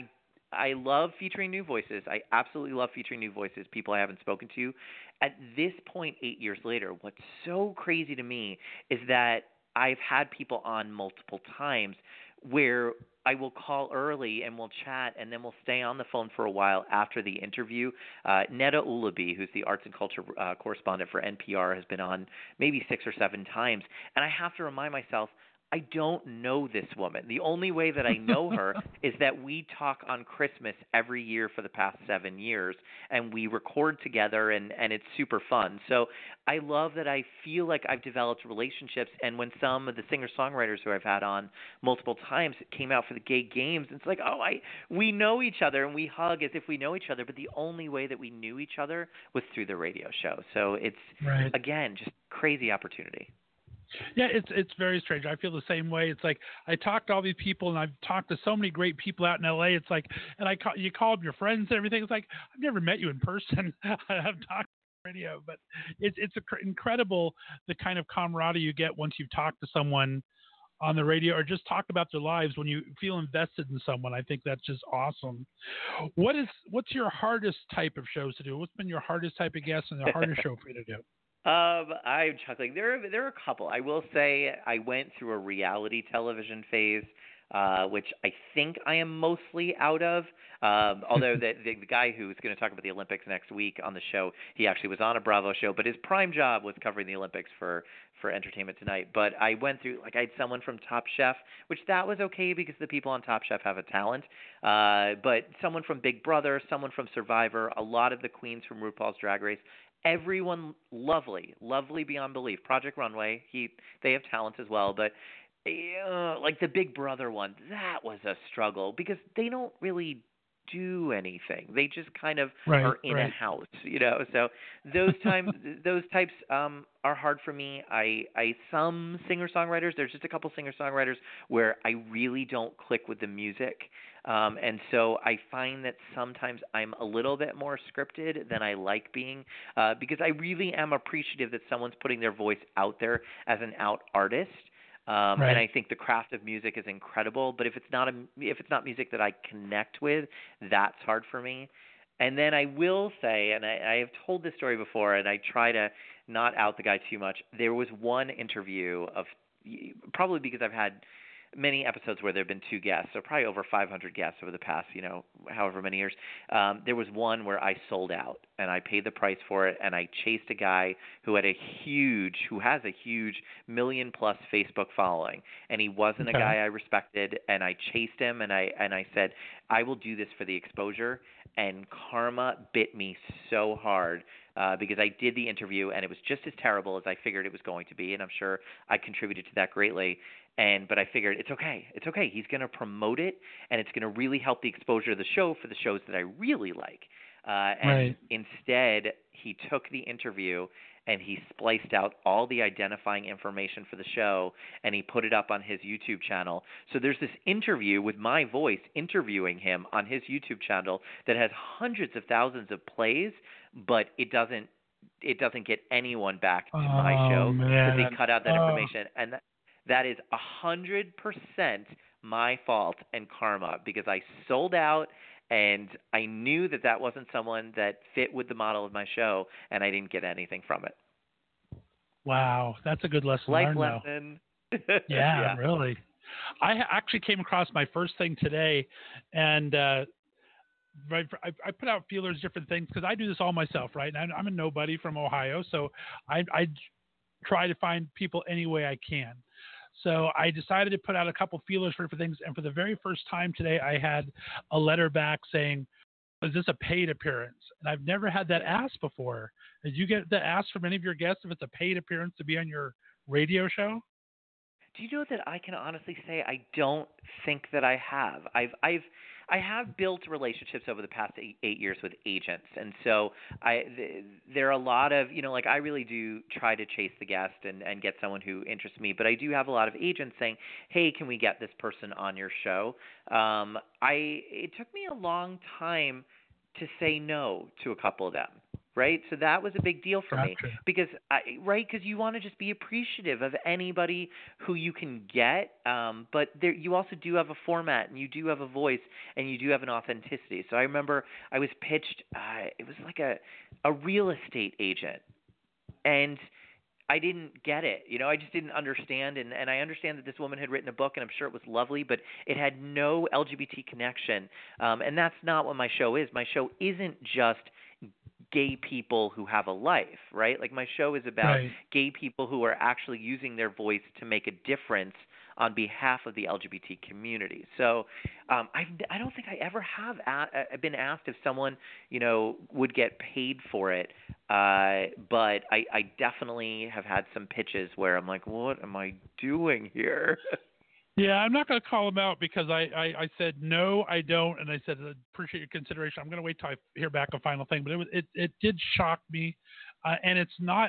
I love featuring new voices. I absolutely love featuring new voices, people I haven't spoken to. At this point, 8 years later, what's so crazy to me is that I've had people on multiple times where I will call early and we'll chat, and then we'll stay on the phone for a while after the interview. Neda Ulabi, who's the arts and culture correspondent for NPR, has been on maybe 6 or 7 times. And I have to remind myself, I don't know this woman. The only way that I know her is that we talk on Christmas every year for the past 7 years, and we record together, and it's super fun. So I love that I feel like I've developed relationships, and when some of the singer-songwriters who I've had on multiple times came out for the Gay Games, it's like, we know each other, and we hug as if we know each other, but the only way that we knew each other was through the radio show. So it's, right. Again, just crazy opportunity. Yeah, it's very strange. I feel the same way. It's like I talk to all these people, and I've talked to so many great people out in LA. It's like, and you call them your friends and everything. It's like, I've never met you in person. I've talked on radio, but it's incredible the kind of camaraderie you get once you've talked to someone on the radio or just talk about their lives when you feel invested in someone. I think that's just awesome. What's your hardest type of shows to do? What's been your hardest type of guest and the hardest show for you to do? I'm chuckling. There are a couple. I will say I went through a reality television phase, which I think I am mostly out of. Although the guy who's going to talk about the Olympics next week on the show, he actually was on a Bravo show, but his prime job was covering the Olympics for Entertainment Tonight. But I went through, I had someone from Top Chef, which that was okay because the people on Top Chef have a talent. But someone from Big Brother, someone from Survivor, a lot of the queens from RuPaul's Drag Race. Everyone lovely beyond belief. Project Runway, they have talent as well, but like the Big Brother one, that was a struggle because they don't really do anything. They just kind of are in a house, So those types are hard for me. Some singer-songwriters, there's just a couple singer-songwriters where I really don't click with the music. And so I find that sometimes I'm a little bit more scripted than I like being, because I really am appreciative that someone's putting their voice out there as an out artist. And I think the craft of music is incredible, but if it's not music that I connect with, that's hard for me. And then I will say, and I have told this story before, and I try to not out the guy too much. There was one interview probably because I've had many episodes where there have been 2 guests, so probably over 500 guests over the past, however many years. There was one where I sold out, and I paid the price for it, and I chased a guy who has a huge 1 million+ Facebook following, and he wasn't a guy I respected, and I chased him, and I said, I will do this for the exposure, and karma bit me so hard. because I did the interview and it was just as terrible as I figured it was going to be, and I'm sure I contributed to that greatly. But I figured it's okay. It's okay. He's going to promote it, and it's going to really help the exposure of the show for the shows that I really like. And instead, he took the interview and he spliced out all the identifying information for the show, and he put it up on his YouTube channel. So there's this interview with my voice interviewing him on his YouTube channel that has hundreds of thousands of plays, but it doesn't get anyone back to my show because they cut out that information. And that is 100% my fault and karma, because I sold out and I knew that wasn't someone that fit with the model of my show, and I didn't get anything from it. Wow, that's a good lesson. Life lesson. Yeah, really. I actually came across my first thing today, and I put out feelers, different things, because I do this all myself, right? And I'm a nobody from Ohio, so I try to find people any way I can. So I decided to put out a couple feelers for things, and for the very first time today, I had a letter back saying, is this a paid appearance? And I've never had that asked before. Did you get the ask from any of your guests if it's a paid appearance to be on your radio show? Do you know that I can honestly say I don't think that I have. I have built relationships over the past 8 years with agents, and so there are a lot of, like, I really do try to chase the guest and get someone who interests me, but I do have a lot of agents saying, hey, can we get this person on your show? It took me a long time to say no to a couple of them. Right, so that was a big deal for me because you want to just be appreciative of anybody who you can get, but you also do have a format and you do have a voice and you do have an authenticity. So I remember I was pitched, it was like a real estate agent, and I didn't get it. I just didn't understand, and I understand that this woman had written a book, and I'm sure it was lovely, but it had no LGBT connection, and that's not what my show is. My show isn't just gay people who have a life, right? Like, my show is about gay people who are actually using their voice to make a difference on behalf of the LGBT community. So I don't think I ever have been asked if someone, would get paid for it. But I definitely have had some pitches where I'm like, what am I doing here? Yeah, I'm not going to call him out because I said, no, I don't. And I said, I appreciate your consideration. I'm going to wait till I hear back a final thing. But it did shock me. And it's not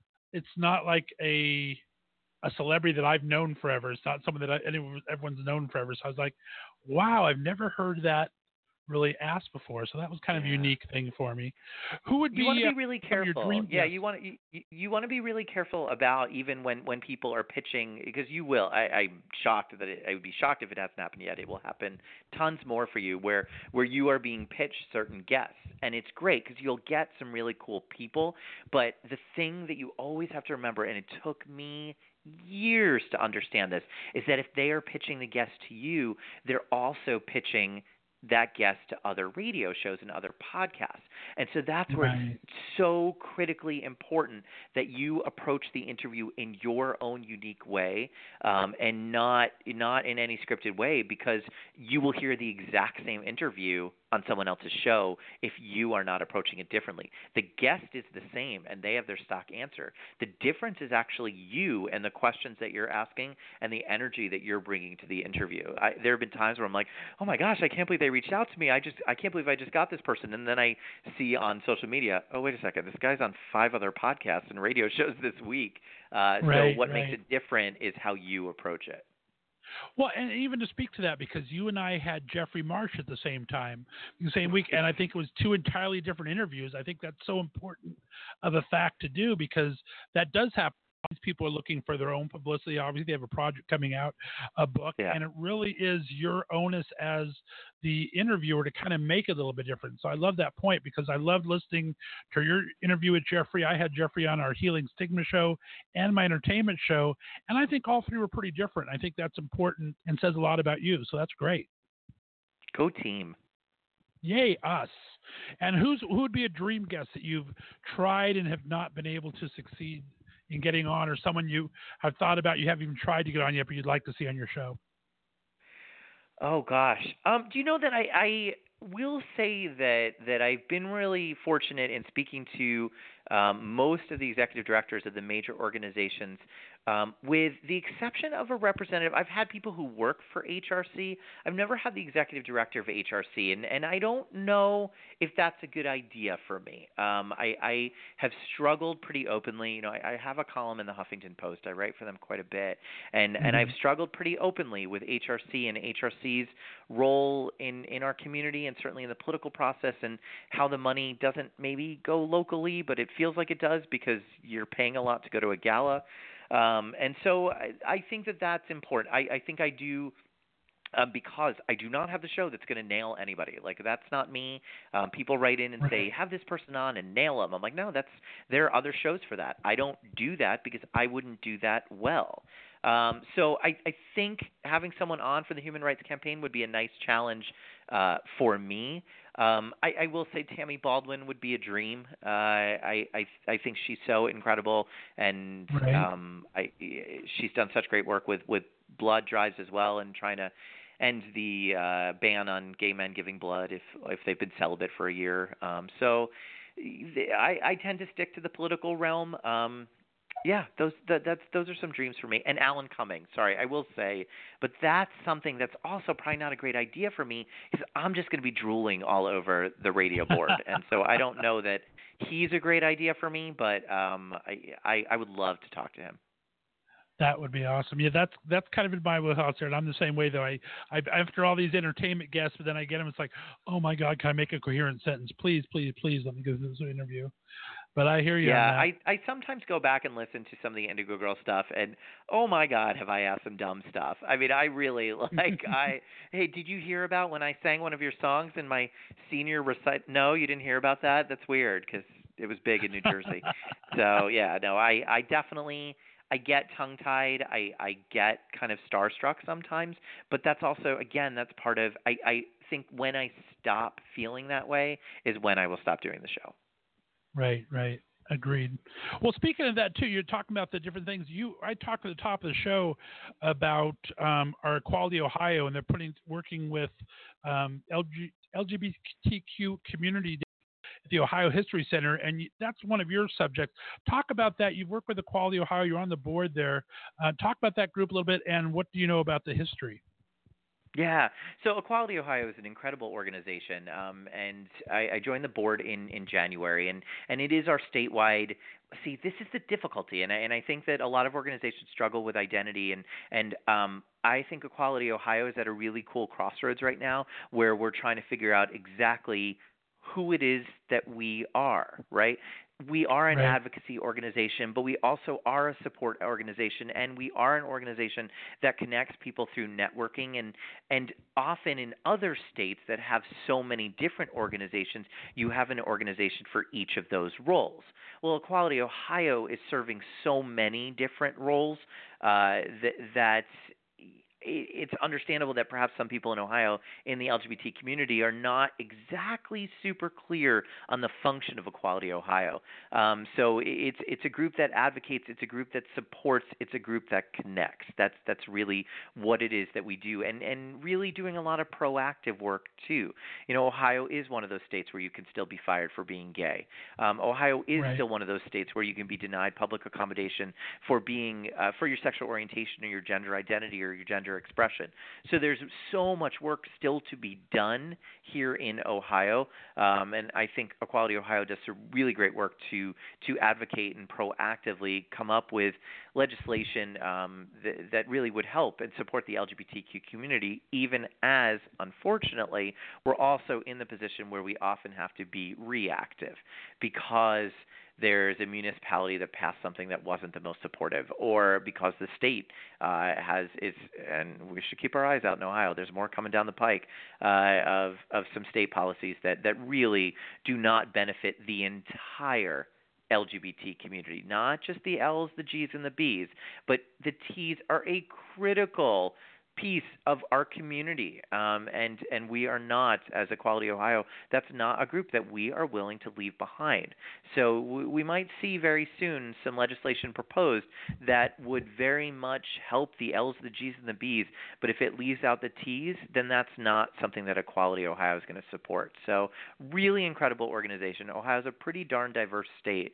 like a celebrity that I've known forever. It's not someone that everyone's known forever. So I was like, wow, I've never heard that really asked before. So that was kind of a unique thing for me. Who would be? You want to be really careful. Yeah, you want to be really careful about even when people are pitching, because you will. I'm shocked that I would be shocked if it hasn't happened yet. It will happen tons more for you where you are being pitched certain guests, and it's great because you'll get some really cool people. But the thing that you always have to remember, and it took me years to understand this, is that if they are pitching the guest to you, they're also pitching that guest to other radio shows and other podcasts. And so that's where it's so critically important that you approach the interview in your own unique way, and not in any scripted way, because you will hear the exact same interview on someone else's show if you are not approaching it differently. The guest is the same, and they have their stock answer. The difference is actually you and the questions that you're asking and the energy that you're bringing to the interview. There have been times where I'm like, oh my gosh, I can't believe they reached out to me. I can't believe I just got this person. And then I see on social media, oh, wait a second, this guy's on 5 other podcasts and radio shows this week. So what makes it different is how you approach it. Well, and even to speak to that, because you and I had Jeffrey Marsh at the same time, the same week, and I think it was 2 entirely different interviews. I think that's so important of a fact to do, because that does happen. These people are looking for their own publicity. Obviously, they have a project coming out, a book, and it really is your onus as the interviewer to kind of make it a little bit different. So I love that point, because I loved listening to your interview with Jeffrey. I had Jeffrey on our Healing Stigma show and my entertainment show, and I think all 3 were pretty different. I think that's important and says a lot about you, so that's great. Go team. Yay, us. And who would be a dream guest that you've tried and have not been able to succeed in getting on, or someone you have thought about, you haven't even tried to get on yet, but you'd like to see on your show? Oh gosh. Do you know that will say that I've been really fortunate in speaking to most of the executive directors of the major organizations. With the exception of a representative, I've had people who work for HRC. I've never had the executive director of HRC, and I don't know if that's a good idea for me. I have struggled pretty openly. You know, I have a column in the Huffington Post. I write for them quite a bit, and I've struggled pretty openly with HRC and HRC's role in our community and certainly in the political process, and how the money doesn't maybe go locally, but it feels like it does because you're paying a lot to go to a gala. And so I think that that's important. I think I do because I do not have the show that's going to nail anybody. Like, that's not me. People write in and say, have this person on and nail them. I'm like, no, there are other shows for that. I don't do that because I wouldn't do that well. So I think having someone on for the Human Rights Campaign would be a nice challenge for me. I will say Tammy Baldwin would be a dream. I think she's so incredible, and she's done such great work with blood drives as well, and trying to end the ban on gay men giving blood if they've been celibate for a year. So I tend to stick to the political realm. Yeah, those are some dreams for me. And Alan Cumming, sorry, I will say, but that's something that's also probably not a great idea for me, because I'm just going to be drooling all over the radio board, and so I don't know that he's a great idea for me. But I would love to talk to him. That would be awesome. Yeah, that's kind of in my wheelhouse there, and I'm the same way though. I after all these entertainment guests, but then I get them, it's like, oh my God, can I make a coherent sentence? Please, please, please, let me go through this interview. But I hear you. Yeah, I sometimes go back and listen to some of the Indigo Girl stuff, and oh my God, have I asked some dumb stuff. I mean, I really hey, did you hear about when I sang one of your songs in my senior recite? No, you didn't hear about that? That's weird, because it was big in New Jersey. So yeah, no, I definitely. I get tongue-tied. I get kind of starstruck sometimes, but that's also, again, that's part of, I think when I stop feeling that way is when I will stop doing the show. Right. Agreed. Well, speaking of that too, you're talking about the different things. I talked at the top of the show about our Equality Ohio, and they're working with LGBTQ community at the Ohio History Center, and that's one of your subjects. Talk about that. You've worked with Equality Ohio. You're on the board there. Talk about that group a little bit, and what do you know about the history? Yeah, so Equality Ohio is an incredible organization, and I joined the board in January, and it is our statewide. See, this is the difficulty, and I think that a lot of organizations struggle with identity, and I think Equality Ohio is at a really cool crossroads right now, where we're trying to figure out exactly who it is that we are, right? We are an advocacy organization, but we also are a support organization, and we are an organization that connects people through networking, and often in other states that have so many different organizations, you have an organization for each of those roles. Well, Equality Ohio is serving so many different roles that it's understandable that perhaps some people in Ohio in the LGBT community are not exactly super clear on the function of Equality Ohio. So it's a group that advocates, it's a group that supports, it's a group that connects. That's really what it is that we do, and really doing a lot of proactive work too. You know, Ohio is one of those states where you can still be fired for being gay. Ohio is still one of those states where you can be denied public accommodation for being for your sexual orientation or your gender identity or your gender expression. So there's so much work still to be done here in Ohio, and I think Equality Ohio does some really great work to advocate and proactively come up with legislation that really would help and support the LGBTQ community, even as, unfortunately, we're also in the position where we often have to be reactive because there's a municipality that passed something that wasn't the most supportive, or because the state and we should keep our eyes out in Ohio. There's more coming down the pike of some state policies that really do not benefit the entire LGBT community, not just the L's, the G's, and the B's, but the T's are a critical piece of our community, and we are not, as Equality Ohio, that's not a group that we are willing to leave behind. So we might see very soon some legislation proposed that would very much help the L's, the G's, and the B's, but if it leaves out the T's, then that's not something that Equality Ohio is going to support. So really incredible organization. Ohio is a pretty darn diverse state,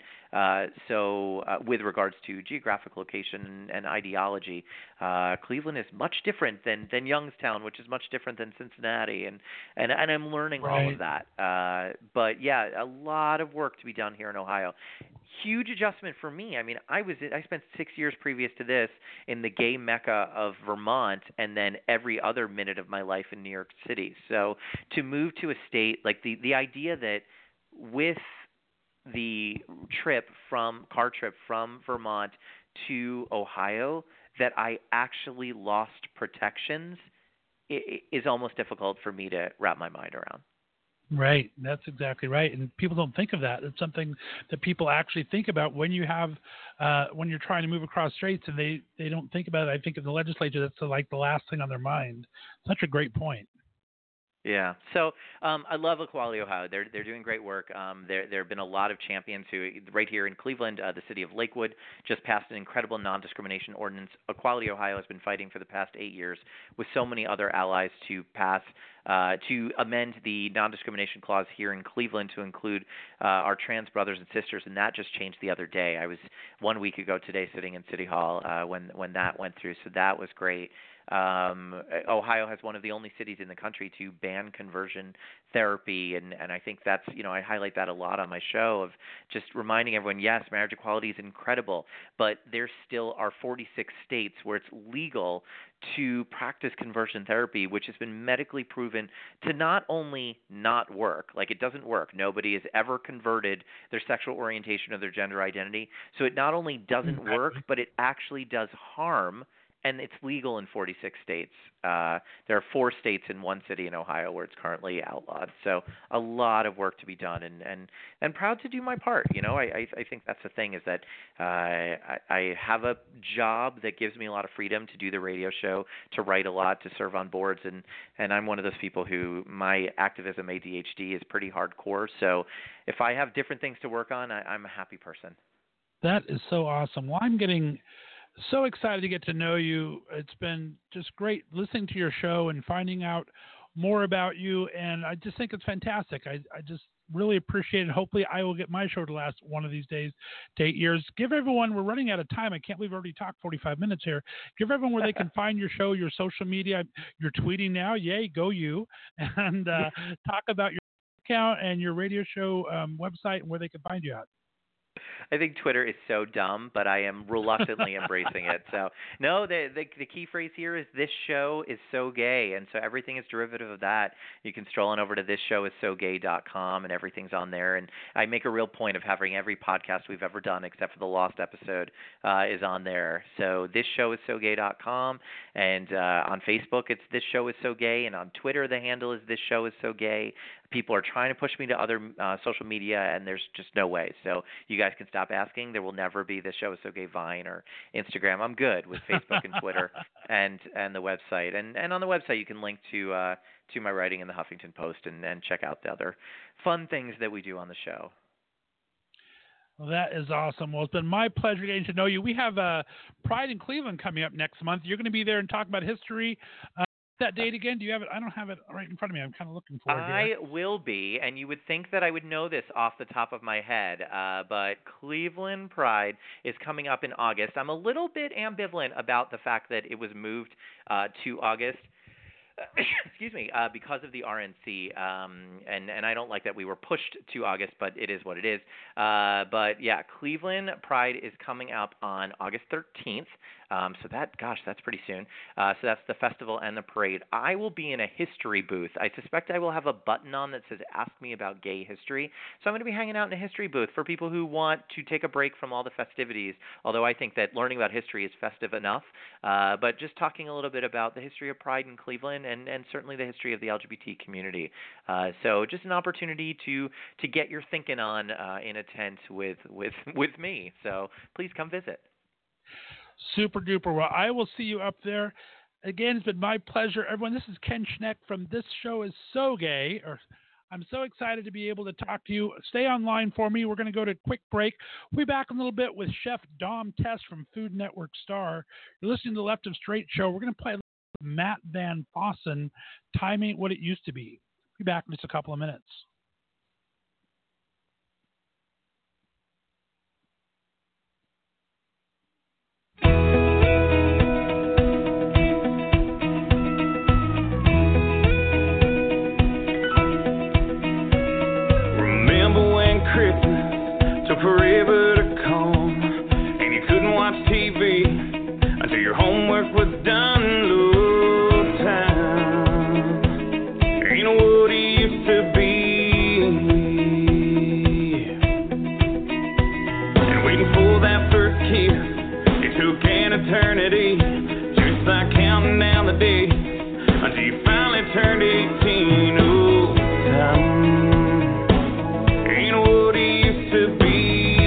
with regards to geographic location and ideology, Cleveland is much different than Youngstown, which is much different than Cincinnati, and I'm learning all of that. But yeah, a lot of work to be done here in Ohio. Huge adjustment for me. I mean, I spent 6 years previous to this in the gay mecca of Vermont, and then every other minute of my life in New York City. So to move to a state like the idea that with the car trip from Vermont to Ohio, that I actually lost protections is almost difficult for me to wrap my mind around. Right. That's exactly right. And people don't think of that. It's something that people actually think about when you have, when you're trying to move across states, and they don't think about it. I think in the legislature, that's like the last thing on their mind. Such a great point. Yeah. So I love Equality Ohio. They're doing great work. There have been a lot of champions who, right here in Cleveland, the city of Lakewood just passed an incredible non-discrimination ordinance. Equality Ohio has been fighting for the past 8 years with so many other allies to amend the non-discrimination clause here in Cleveland to include our trans brothers and sisters, and that just changed the other day. I was 1 week ago today sitting in City Hall when that went through, so that was great. Ohio has one of the only cities in the country to ban conversion therapy, and I think that's, I highlight that a lot on my show of just reminding everyone, yes, marriage equality is incredible, but there still are 46 states where it's legal to practice conversion therapy, which has been medically proven to not only not work, like it doesn't work. Nobody has ever converted their sexual orientation or their gender identity. So it not only doesn't work, but it actually does harm. And it's legal in 46 states. There are 4 states and 1 city in Ohio where it's currently outlawed. So a lot of work to be done, and proud to do my part. I think that's the thing, is that I have a job that gives me a lot of freedom to do the radio show, to write a lot, to serve on boards, and I'm one of those people who my activism ADHD is pretty hardcore. So if I have different things to work on, I'm a happy person. That is so awesome. Well, I'm getting so excited to get to know you. It's been just great listening to your show and finding out more about you, and I just think it's fantastic. I just really appreciate it. Hopefully I will get my show to last one of these days to 8 years. Give everyone, we're running out of time. I can't believe I've already talked 45 minutes here. Give everyone where they can find your show, your social media. You're tweeting now. Yay, go you. And talk about your account and your radio show website and where they can find you at. I think Twitter is so dumb, but I am reluctantly embracing it. So, no, the key phrase here is "this show is so gay," and so everything is derivative of that. You can stroll on over to thisshowissogay.com, and everything's on there. And I make a real point of having every podcast we've ever done, except for the lost episode, is on there. So thisshowissogay.com, and on Facebook it's This Show Is So Gay, and on Twitter the handle is This Show Is So Gay. People are trying to push me to other social media, and there's just no way. So you guys can stop asking. There will never be This Show Is So Gay Vine or Instagram. I'm good with Facebook and Twitter and the website. And on the website you can link to my writing in the Huffington Post and check out the other fun things that we do on the show. Well, that is awesome. Well, it's been my pleasure getting to know you. We have Pride in Cleveland coming up next month. You're going to be there and talk about history. That date again? Do you have it? I don't have it right in front of me. I'm kind of looking for it here. I will be, and you would think that I would know this off the top of my head, but Cleveland Pride is coming up in August. I'm a little bit ambivalent about the fact that it was moved to August. Excuse me, because of the RNC, and I don't like that we were pushed to August, but it is what it is. But yeah, Cleveland Pride is coming up on August 13th. So that's pretty soon. So that's the festival and the parade. I will be in a history booth. I suspect I will have a button on that says "Ask Me About Gay History." So I'm going to be hanging out in a history booth for people who want to take a break from all the festivities, although I think that learning about history is festive enough. But just talking a little bit about the history of Pride in Cleveland and certainly the history of the LGBT community. So just an opportunity to get your thinking on in a tent with me. So please come visit. Super duper. Well, I will see you up there. Again, it's been my pleasure. Everyone, this is Ken Schneck from This Show is So Gay. I'm so excited to be able to talk to you. Stay online for me. We're going to go to a quick break. We'll be back in a little bit with Chef Dom Tess from Food Network Star. You're listening to the Left of Straight Show. We're going to play a little Matt Van Fossen, Time Ain't What It Used to Be. Be back in just a couple of minutes. Forever to come, and you couldn't watch TV until your homework was done. Lord, time ain't what it used to be. And waiting for that first kiss, it took an eternity, just like counting down the days until you finally turned 18. Oh, time ain't what it used to be.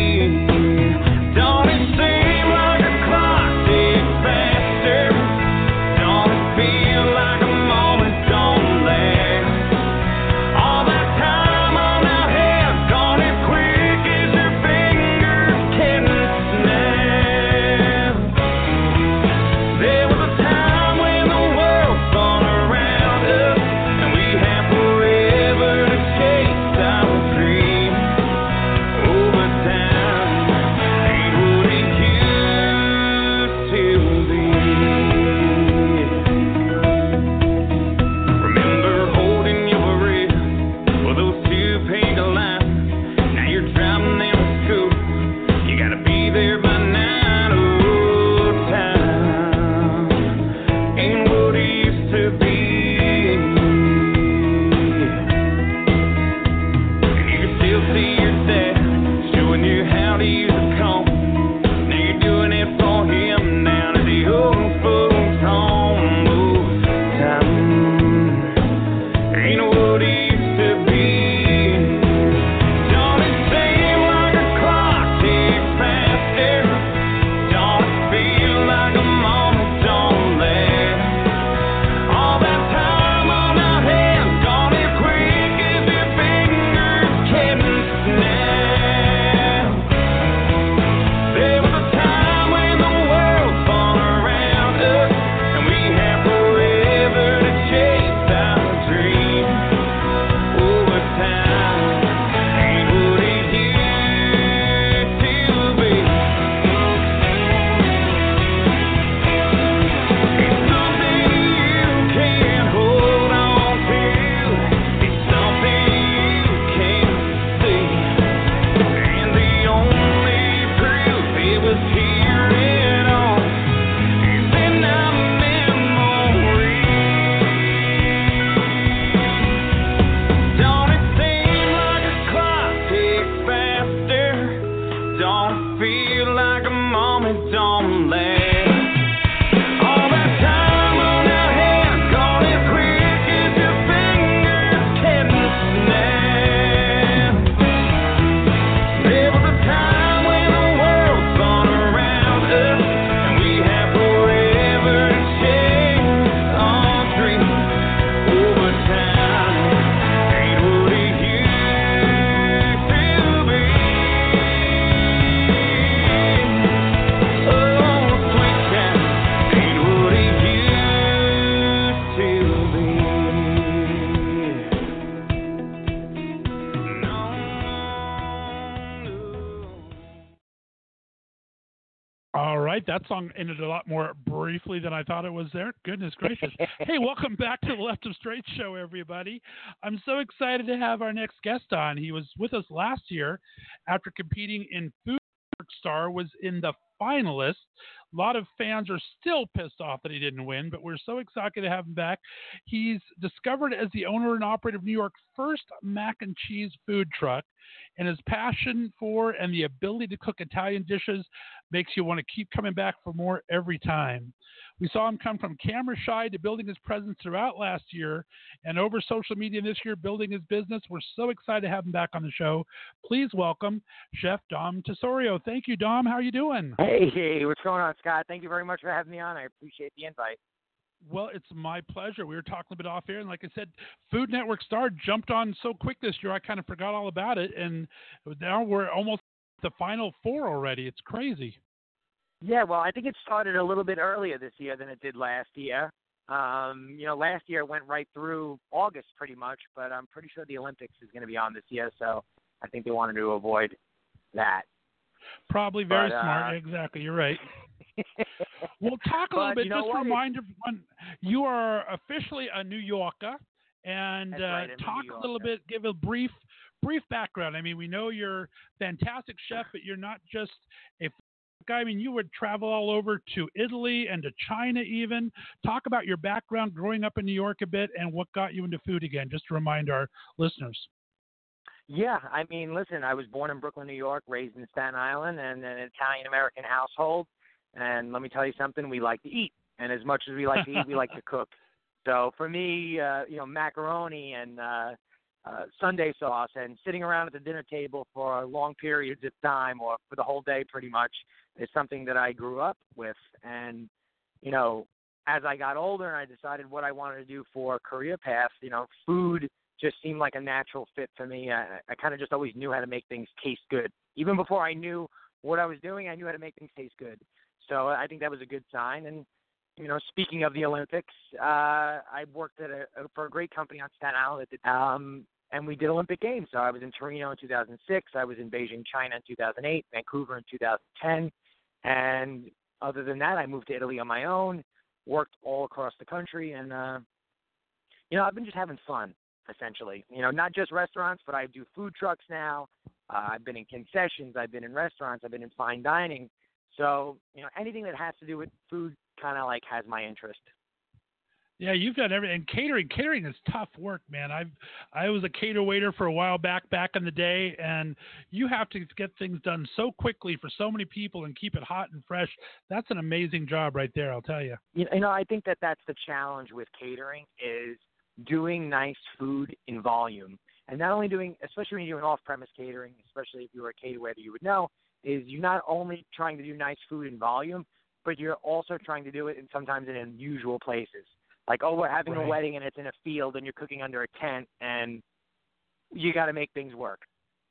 That song ended a lot more briefly than I thought it was there. Goodness gracious. Hey, welcome back to the Left of Straight Show, everybody. I'm so excited to have our next guest on. He was with us last year after competing in Food Network Star, was in the finalists. A lot of fans are still pissed off that he didn't win, but we're so excited to have him back. He's discovered as the owner and operator of New York's first mac and cheese food truck, and his passion for and the ability to cook Italian dishes makes you want to keep coming back for more every time. We saw him come from camera shy to building his presence throughout last year and over social media this year building his business. We're so excited to have him back on the show. Please welcome Chef Dom Tesorio. Thank you, Dom. How are you doing? Hey, what's going on, Scott? Thank you very much for having me on. I appreciate the invite. Well, it's my pleasure. We were talking a bit off air, and like I said, Food Network Star jumped on so quick this year, I kind of forgot all about it, and now we're almost the Final Four already. It's crazy. Yeah, well, I think it started a little bit earlier this year than it did last year. Last year it went right through August pretty much, but I'm pretty sure the Olympics is going to be on this year, so I think they wanted to avoid that. Probably very smart. Exactly, you're right. We'll talk a little bit. Just a reminder, you are officially a New Yorker, and right, talk a little bit, give a brief background. I mean, we know you're a fantastic chef, but you're not just a guy. I mean, you would travel all over to Italy and to China even. Talk about your background growing up in New York a bit and what got you into food again, just to remind our listeners. Yeah, I mean, listen, I was born in Brooklyn, New York, raised in Staten Island, and an Italian-American household. And let me tell you something, we like to eat. And as much as we like to eat, we like to cook. So for me, macaroni and Sunday sauce and sitting around at the dinner table for long periods of time or for the whole day pretty much is something that I grew up with. And, as I got older and I decided what I wanted to do for a career path, food just seemed like a natural fit for me. I kind of just always knew how to make things taste good. Even before I knew what I was doing, I knew how to make things taste good. So I think that was a good sign. And, speaking of the Olympics, I worked for a great company on Staten Island, and we did Olympic Games. So I was in Torino in 2006. I was in Beijing, China in 2008, Vancouver in 2010. And other than that, I moved to Italy on my own, worked all across the country. And, I've been just having fun, essentially. Not just restaurants, but I do food trucks now. I've been in concessions. I've been in restaurants. I've been in fine dining. So, anything that has to do with food kind of has my interest. Yeah, you've done everything. And catering is tough work, man. I was a cater waiter for a while back in the day, and you have to get things done so quickly for so many people and keep it hot and fresh. That's an amazing job right there, I'll tell you. I think that's the challenge with catering is doing nice food in volume. And not only doing, especially when you're doing off-premise catering, especially if you were a cater waiter, you would know, is you're not only trying to do nice food in volume, but you're also trying to do it sometimes in unusual places. Like, we're having a wedding and it's in a field and you're cooking under a tent and you got to make things work.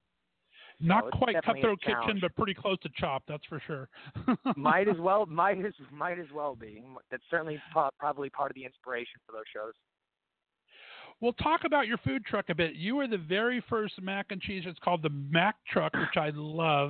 Not quite Cutthroat Kitchen, but pretty close to Chop, that's for sure. might as well be. That's certainly probably part of the inspiration for those shows. We'll talk about your food truck a bit. You were the very first mac and cheese. It's called the Mac Truck, which I love.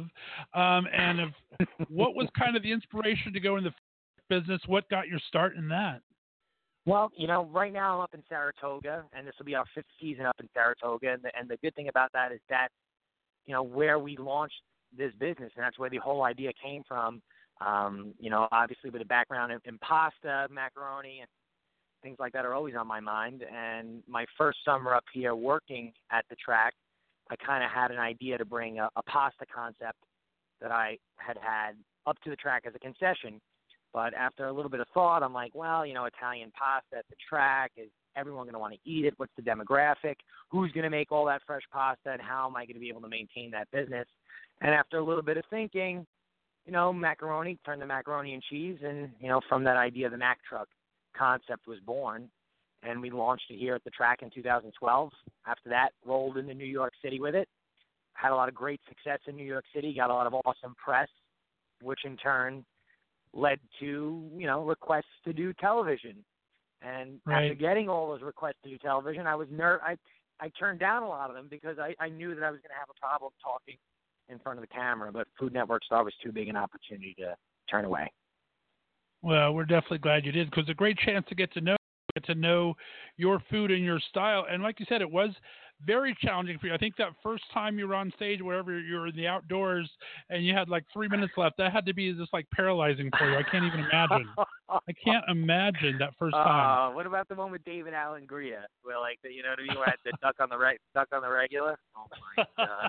What was kind of the inspiration to go in the business? What got your start in that? Well, right now I'm up in Saratoga, and this will be our 5th season up in Saratoga. And the good thing about that is that, where we launched this business, and that's where the whole idea came from. Obviously with a background in pasta, macaroni, and things like that are always on my mind. And my first summer up here working at the track, I kind of had an idea to bring a pasta concept that I had up to the track as a concession. But after a little bit of thought, I'm like, well, Italian pasta at the track, is everyone going to want to eat it? What's the demographic? Who's going to make all that fresh pasta? And how am I going to be able to maintain that business? And after a little bit of thinking, macaroni, turned to macaroni and cheese. And, from that idea, the Mac Truck concept was born. And we launched it here at the track in 2012. After that, rolled into New York City with it. Had a lot of great success in New York City, got a lot of awesome press, which in turn led to, requests to do television. And after getting all those requests to do television, I was I turned down a lot of them because I knew that I was going to have a problem talking in front of the camera, but Food Network Star was too big an opportunity to turn away. Well, we're definitely glad you did, because it's a great chance to get to know your food and your style. And like you said, it was very challenging for you. I think that first time you were on stage, wherever you were in the outdoors, and you had 3 minutes left, that had to be just paralyzing for you. I can't even imagine. I can't imagine that first time. What about the one with David Allen Greer, where where I had the duck on the regular? Oh my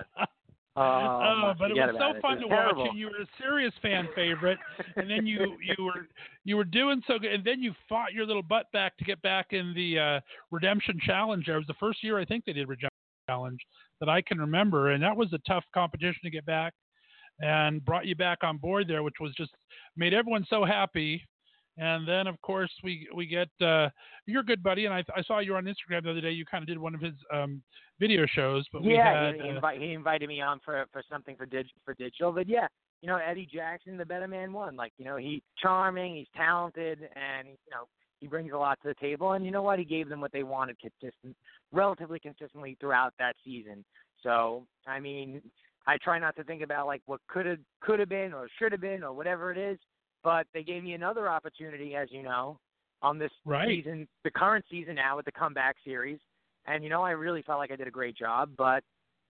God. But it was so fun to watch, and you were a serious fan favorite, and then you were doing so good, and then you fought your little butt back to get back in the Redemption Challenge. It was the first year I think they did Redemption Challenge that I can remember, and that was a tough competition to get back, and brought you back on board there, which was just made everyone so happy. And then, of course, we get your good buddy, and I saw you on Instagram the other day. You kind of did one of his video shows, but we had he invited me on for something for digital. But yeah, Eddie Jackson, the better man, won. Like, he's charming, he's talented, and he brings a lot to the table. And you know what? He gave them what they wanted, relatively consistently throughout that season. So I mean, I try not to think about like what could have been or should have been or whatever it is. But they gave me another opportunity, as you know, on this season, the current season now with the comeback series. And, I really felt like I did a great job. But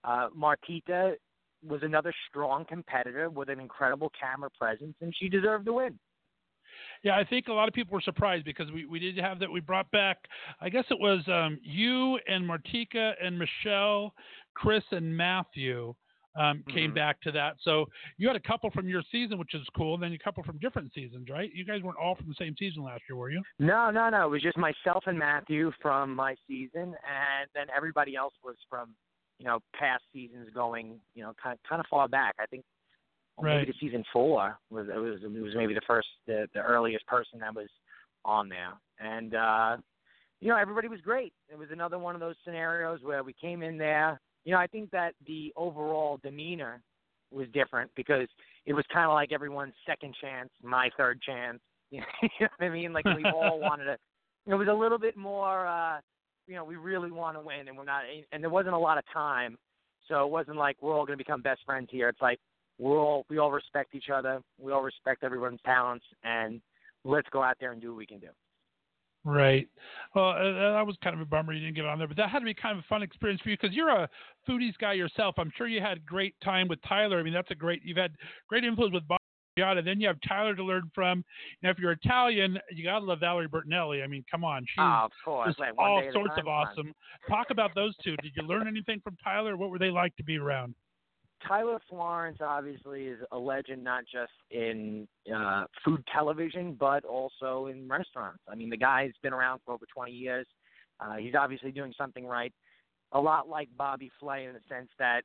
Martita was another strong competitor with an incredible camera presence, and she deserved to win. Yeah, I think a lot of people were surprised because we did have that. We brought back, I guess it was you and Martika and Michelle, Chris and Matthew. Came back to that. So you had a couple from your season, which is cool, and then a couple from different seasons, right? You guys weren't all from the same season last year, were you? No. It was just myself and Matthew from my season, and then everybody else was from, past seasons going, kind of far back. I think maybe to season 4 was maybe the earliest person that was on there. And, everybody was great. It was another one of those scenarios where we came in there. I think that the overall demeanor was different because it was kind of like everyone's second chance, my third chance. You know what I mean? Like we all wanted to. It was a little bit more. We really want to win, and we're not. And there wasn't a lot of time, so it wasn't like we're all going to become best friends here. It's like we all respect each other. We all respect everyone's talents, and let's go out there and do what we can do. Right. Well, that was kind of a bummer you didn't get on there, but that had to be kind of a fun experience for you because you're a foodies guy yourself. I'm sure you had great time with Tyler. I mean, you've had great influence with Bob Giada. Then you have Tyler to learn from. Now, if you're Italian, you got to love Valerie Bertinelli. I mean, come on. She's of course. just all sorts of awesome. Talk about those two. Did you learn anything from Tyler? What were they like to be around? Tyler Florence obviously is a legend, not just in food television, but also in restaurants. I mean, the guy's been around for over 20 years. He's obviously doing something right. A lot like Bobby Flay in the sense that,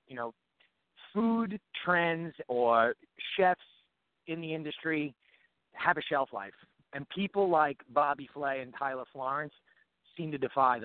food trends or chefs in the industry have a shelf life. And people like Bobby Flay and Tyler Florence seem to defy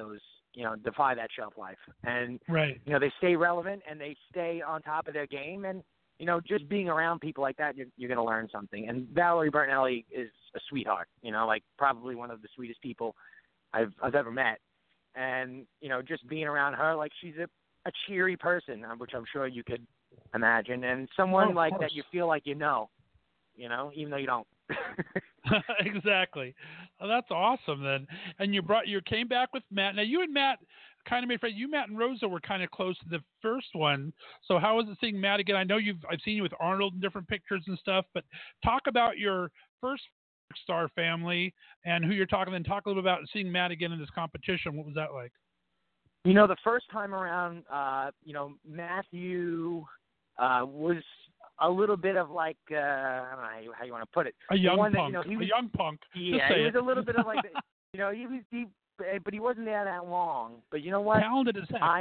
that shelf life. And, they stay relevant and they stay on top of their game. And, just being around people like that, you're going to learn something. And Valerie Bertinelli is a sweetheart, like probably one of the sweetest people I've ever met. And, just being around her, like she's a cheery person, which I'm sure you could imagine. And someone like that you feel like even though you don't. Exactly. Well, that's awesome then. And you came back with Matt. Now you and Matt kind of made friends. Matt and Rosa were kind of close to the first one. So how was it seeing Matt again? I know I've seen you with Arnold in different pictures and stuff, but talk about your first star family and who you're talking. Then talk a little about seeing Matt again in this competition. What was that like? The first time around, Matthew was a little bit of like I don't know how you want to put it. A young punk. A young punk. Yeah, he was a little bit of like but he wasn't there that long. But you know what? Talented as heck.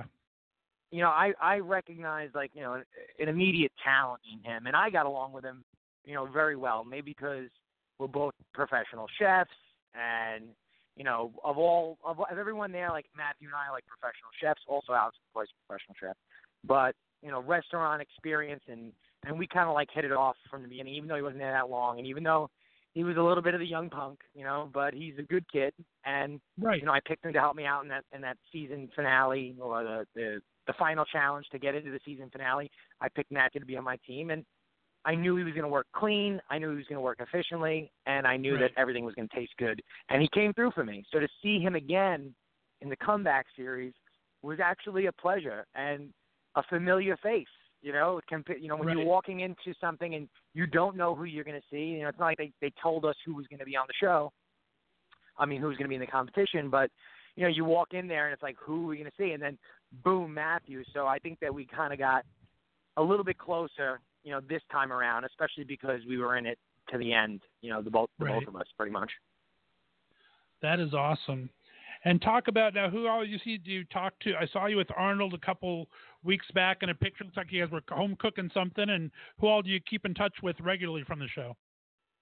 I recognize an immediate talent in him, and I got along with him, very well. Maybe because we're both professional chefs, and of everyone there, like Matthew and I are like professional chefs. Also, Alex, of course, professional chef. But restaurant experience, and we kind of like hit it off from the beginning, even though he wasn't there that long, and even though he was a little bit of the young punk, but he's a good kid, and I picked him to help me out in that season finale or the final challenge to get into the season finale. I picked Matthew to be on my team, and I knew he was going to work clean, I knew he was going to work efficiently, and I knew that everything was going to taste good, and he came through for me. So to see him again in the comeback series was actually a pleasure and a familiar face. When you're walking into something and you don't know who you're going to see, it's not like they told us who was going to be on the show. I mean, who was going to be in the competition, but, you walk in there and it's like, who are we going to see? And then, boom, Matthew. So I think that we kind of got a little bit closer, this time around, especially because we were in it to the end, both of us pretty much. That is awesome. And talk about now who all you see. Do you talk to? I saw you with Arnold a couple weeks back in a picture. Looks like you guys were home cooking something. And who all do you keep in touch with regularly from the show?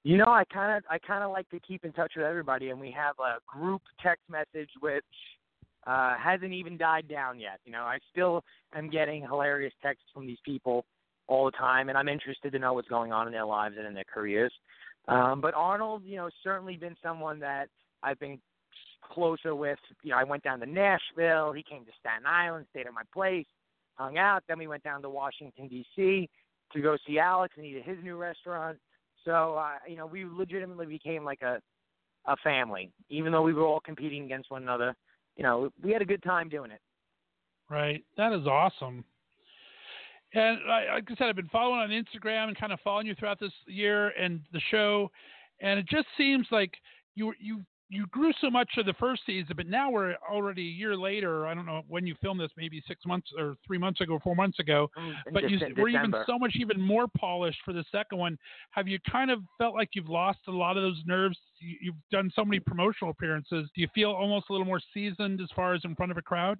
You know, I kind of like to keep in touch with everybody, and we have a group text message which hasn't even died down yet. You know, I still am getting hilarious texts from these people all the time, and I'm interested to know what's going on in their lives and in their careers. But Arnold, you know, certainly been someone that I've been closer with. You know, I went down to Nashville. He came to Staten Island, stayed at my place, hung out. Then we went down to Washington, D.C. to go see Alex and eat at his new restaurant. So, you know, we legitimately became like a family. Even though we were all competing against one another, you know, we had a good time doing it. Right. That is awesome. And like I said, I've been following on Instagram and kind of following you throughout this year and the show. And it just seems like you grew so much of the first season, but now we're already a year later. I don't know when you filmed this, maybe 6 months or 3 months ago, 4 months ago. But we're even more polished for the second one. Have you kind of felt like you've lost a lot of those nerves? You've done so many promotional appearances. Do you feel almost a little more seasoned as far as in front of a crowd?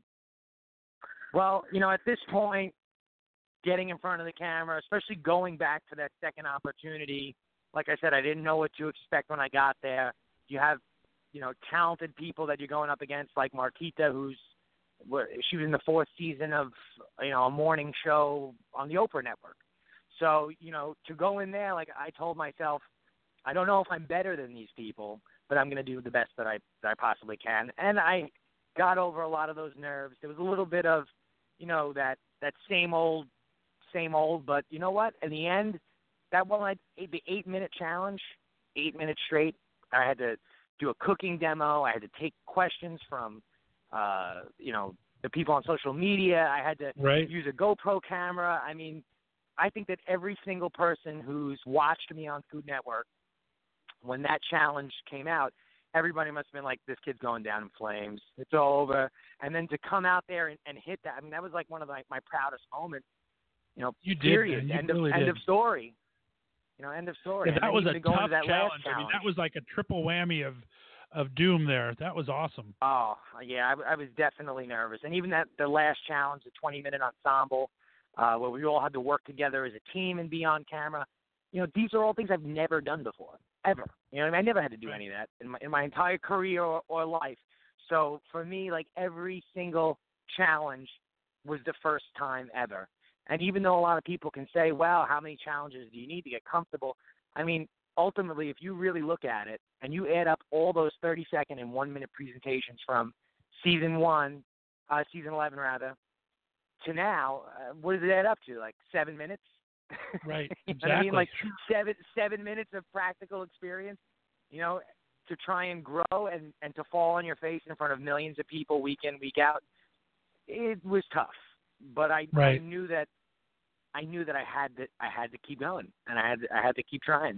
Well, you know, at this point, getting in front of the camera, especially going back to that second opportunity, like I said, I didn't know what to expect when I got there. You have, you know, talented people that you're going up against, like Marquita, she was in the 4th season of, you know, a morning show on the Oprah Network. So, you know, to go in there, like I told myself, I don't know if I'm better than these people, but I'm going to do the best that I possibly can. And I got over a lot of those nerves. There was a little bit of, you know, that same old, but you know what? In the end, that one, the 8-minute challenge, 8 minutes straight, I had to do a cooking demo. I had to take questions from, you know, the people on social media. I had to use a GoPro camera. I mean, I think that every single person who's watched me on Food Network, when that challenge came out, everybody must have been like, this kid's going down in flames. It's all over. And then to come out there and hit that, I mean, that was like one of my proudest moments. You know, you period. Did, end of story. You know, end of story. Yeah, that was a tough challenge. I mean, that was like a triple whammy of doom there. That was awesome. Oh, yeah, I was definitely nervous. And even the last challenge, the 20-minute ensemble, where we all had to work together as a team and be on camera, you know, these are all things I've never done before, ever. You know what I mean? I never had to do any of that in my entire career or life. So for me, like, every single challenge was the first time ever. And even though a lot of people can say, wow, how many challenges do you need to get comfortable? I mean, ultimately, if you really look at it and you add up all those 30-second and 1-minute presentations from season 11 to now, what does it add up to? Like 7 minutes? Right. You know Exactly. what I mean? Like 7 minutes of practical experience, you know, to try and grow and to fall on your face in front of millions of people week in, week out. It was tough. But I knew that I had to keep going, and I had to keep trying.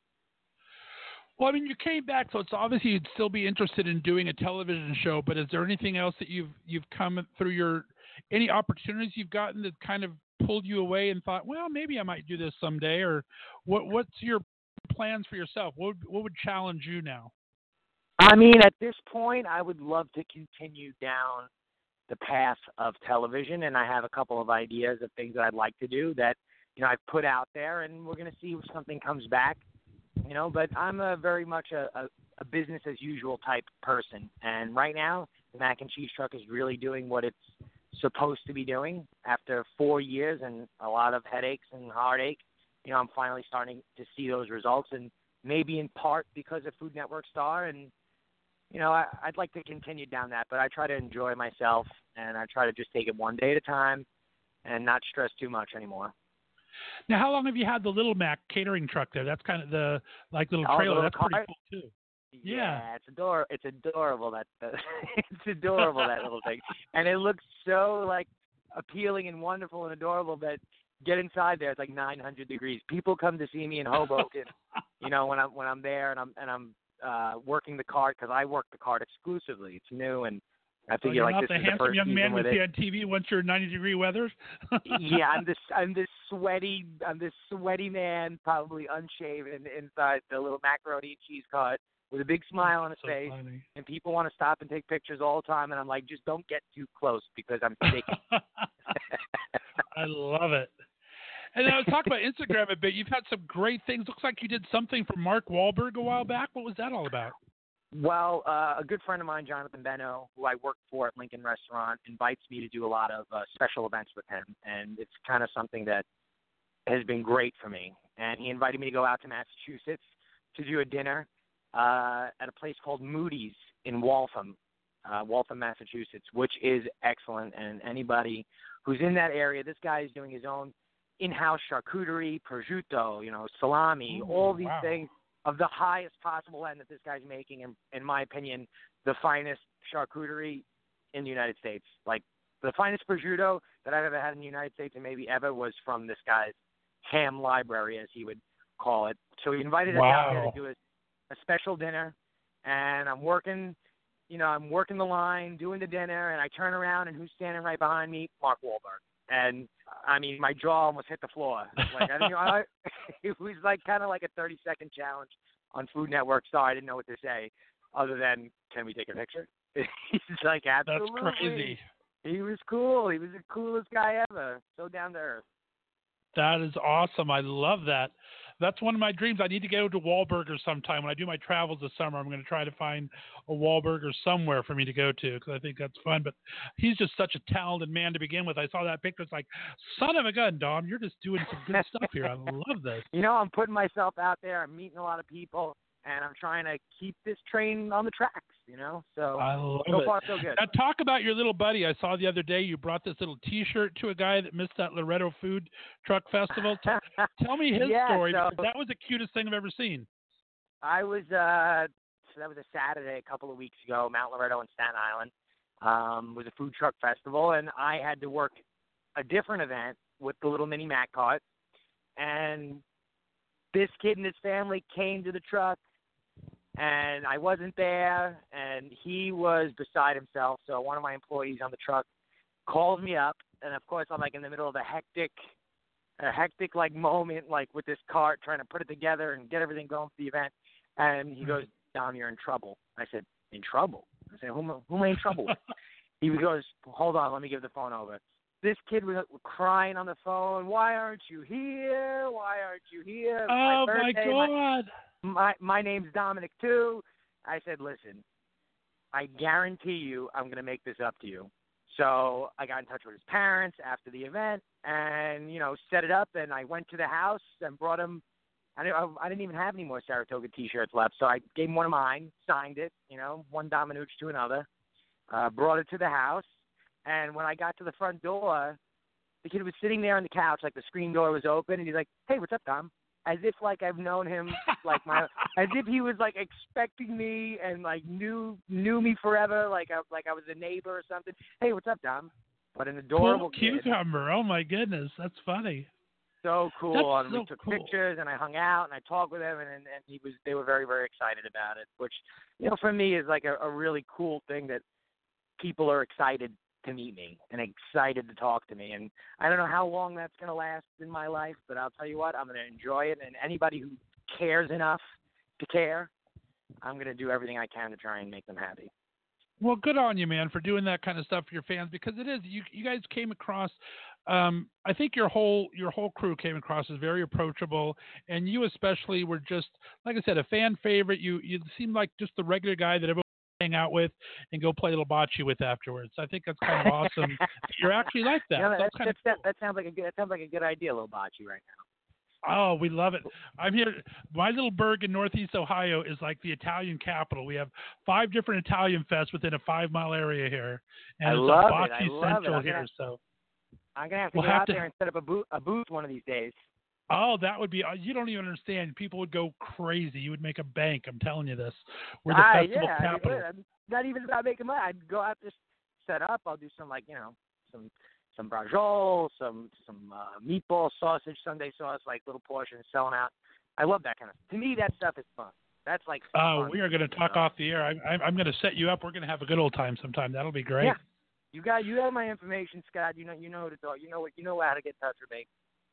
Well, I mean, you came back, so it's obviously you'd still be interested in doing a television show. But is there anything else that you've come through any opportunities you've gotten that kind of pulled you away and thought, well, maybe I might do this someday? Or what's your plans for yourself? What would challenge you now? I mean, at this point, I would love to continue down the path of television, and I have a couple of ideas of things that I'd like to do that, you know, I've put out there, and we're going to see if something comes back, you know, but I'm very much a business as usual type person, and right now the Mac and Cheese Truck is really doing what it's supposed to be doing. After 4 years and a lot of headaches and heartache, you know, I'm finally starting to see those results, and maybe in part because of Food Network Star, and you know, I'd like to continue down that, but I try to enjoy myself, and I try to just take it one day at a time and not stress too much anymore. Now, how long have you had the Little Mac catering truck there? That's kind of the little trailer. That's pretty cool too. Yeah, it's adorable. It's adorable it's adorable, that little thing, and it looks so like appealing and wonderful and adorable. But get inside there, it's like 900 degrees. People come to see me in Hoboken, you know, when I'm there and I'm working the cart, because I work the cart exclusively. It's new, and I figure like this is the first young man with we see it. on TV once you're in 90-degree weather. Yeah, I'm this sweaty man, probably unshaven, inside the little macaroni and cheese cart with a big smile on his face. Funny. And people want to stop and take pictures all the time, and I'm like, just don't get too close because I'm shaking. I love it. And I was talking about Instagram a bit. You've had some great things. Looks like you did something for Mark Wahlberg a while back. What was that all about? Well, a good friend of mine, Jonathan Benno, who I work for at Lincoln Restaurant, invites me to do a lot of special events with him, and it's kind of something that has been great for me. And he invited me to go out to Massachusetts to do a dinner at a place called Moody's in Waltham, Massachusetts, which is excellent. And anybody who's in that area, this guy is doing his own in-house charcuterie, prosciutto, salami, all these things of the highest possible end that this guy's making, and in my opinion, the finest charcuterie in the United States. Like, the finest prosciutto that I've ever had in the United States, and maybe ever, was from this guy's ham library, as he would call it. So he invited us out there to do a special dinner, and I'm working the line, doing the dinner, and I turn around, and who's standing right behind me? Mark Wahlberg. And I mean, my jaw almost hit the floor. Like, it was like kind of like a 30-second challenge on Food Network, so I didn't know what to say other than, "Can we take a picture?" He's like, "Absolutely." That's crazy. He was cool. He was the coolest guy ever. So down to earth. That is awesome. I love that. That's one of my dreams. I need to go to Wahlburger sometime. When I do my travels this summer, I'm going to try to find a Wahlburger somewhere for me to go to, because I think that's fun. But he's just such a talented man to begin with. I saw that picture. It's like, son of a gun, Dom, you're just doing some good stuff here. I love this. I'm putting myself out there. I'm meeting a lot of people, and I'm trying to keep this train on the tracks, So I love so it. far, so good. Now, talk about your little buddy. I saw the other day you brought this little T-shirt to a guy that missed that Loretto Food Truck Festival. Tell me his story, because that was the cutest thing I've ever seen. I was that was a Saturday a couple of weeks ago, Mount Loretto in Staten Island. Was a food truck festival, and I had to work a different event with the little mini Mac cart. And this kid and his family came to the truck, and I wasn't there, and he was beside himself. So one of my employees on the truck calls me up, and of course I'm like in the middle of a hectic like moment, like with this cart, trying to put it together and get everything going for the event. And he goes, "Dom, you're in trouble." I said, "In trouble?" I said, who am I in trouble with?" He goes, "Hold on, let me give the phone over." This kid was crying on the phone. "Why aren't you here? Why aren't you here?" Oh, my God. My name's Dominic, too. I said, "Listen, I guarantee you I'm going to make this up to you." So I got in touch with his parents after the event and, set it up. And I went to the house and brought him. I didn't even have any more Saratoga T-shirts left. So I gave him one of mine, signed it, one Dominucci to another, brought it to the house. And when I got to the front door, the kid was sitting there on the couch, like the screen door was open. And he's like, "Hey, what's up, Dom?" As if like I've known him, as if he was like expecting me and like knew me forever, like I was a neighbor or something. "Hey, what's up, Dom?" But an adorable kid. Cucumber. Oh my goodness, that's funny. So cool. And we took cool. pictures, and I hung out, and I talked with him, and they were very, very excited about it, which for me is like a really cool thing, that people are excited to meet me and excited to talk to me. And I don't know how long that's going to last in my life, but I'll tell you what, I'm going to enjoy it. And anybody who cares enough to care, I'm going to do everything I can to try and make them happy. Well, good on you, man, for doing that kind of stuff for your fans, because it is, you guys came across, I think your whole crew came across as very approachable, and you especially were just, like I said, a fan favorite. You seemed like just the regular guy that everyone hang out with and go play a little bocce with afterwards. I think that's kind of awesome. You're actually like that. That sounds like a good idea, a little bocce right now. Oh, we love it. I'm here. My little burg in Northeast Ohio is like the Italian capital. We have 5 different Italian fests within a 5-mile area here, and it's a bocce central here. So I'm gonna have to get out there and set up a booth one of these days. Oh, that would be, you don't even understand. People would go crazy. You would make a bank. I'm telling you this. We're the festival capital. Not even about making money. I'd go out there, set up. I'll do some, some brajol, some meatball sausage, Sunday sauce, like little portions, selling out. I love that kind of stuff. To me, that stuff is fun. That's like fun. We are going to talk off the air. I'm going to set you up. We're going to have a good old time sometime. That'll be great. Yeah. You have my information, Scott. You know who to talk. You know how to get in touch with me.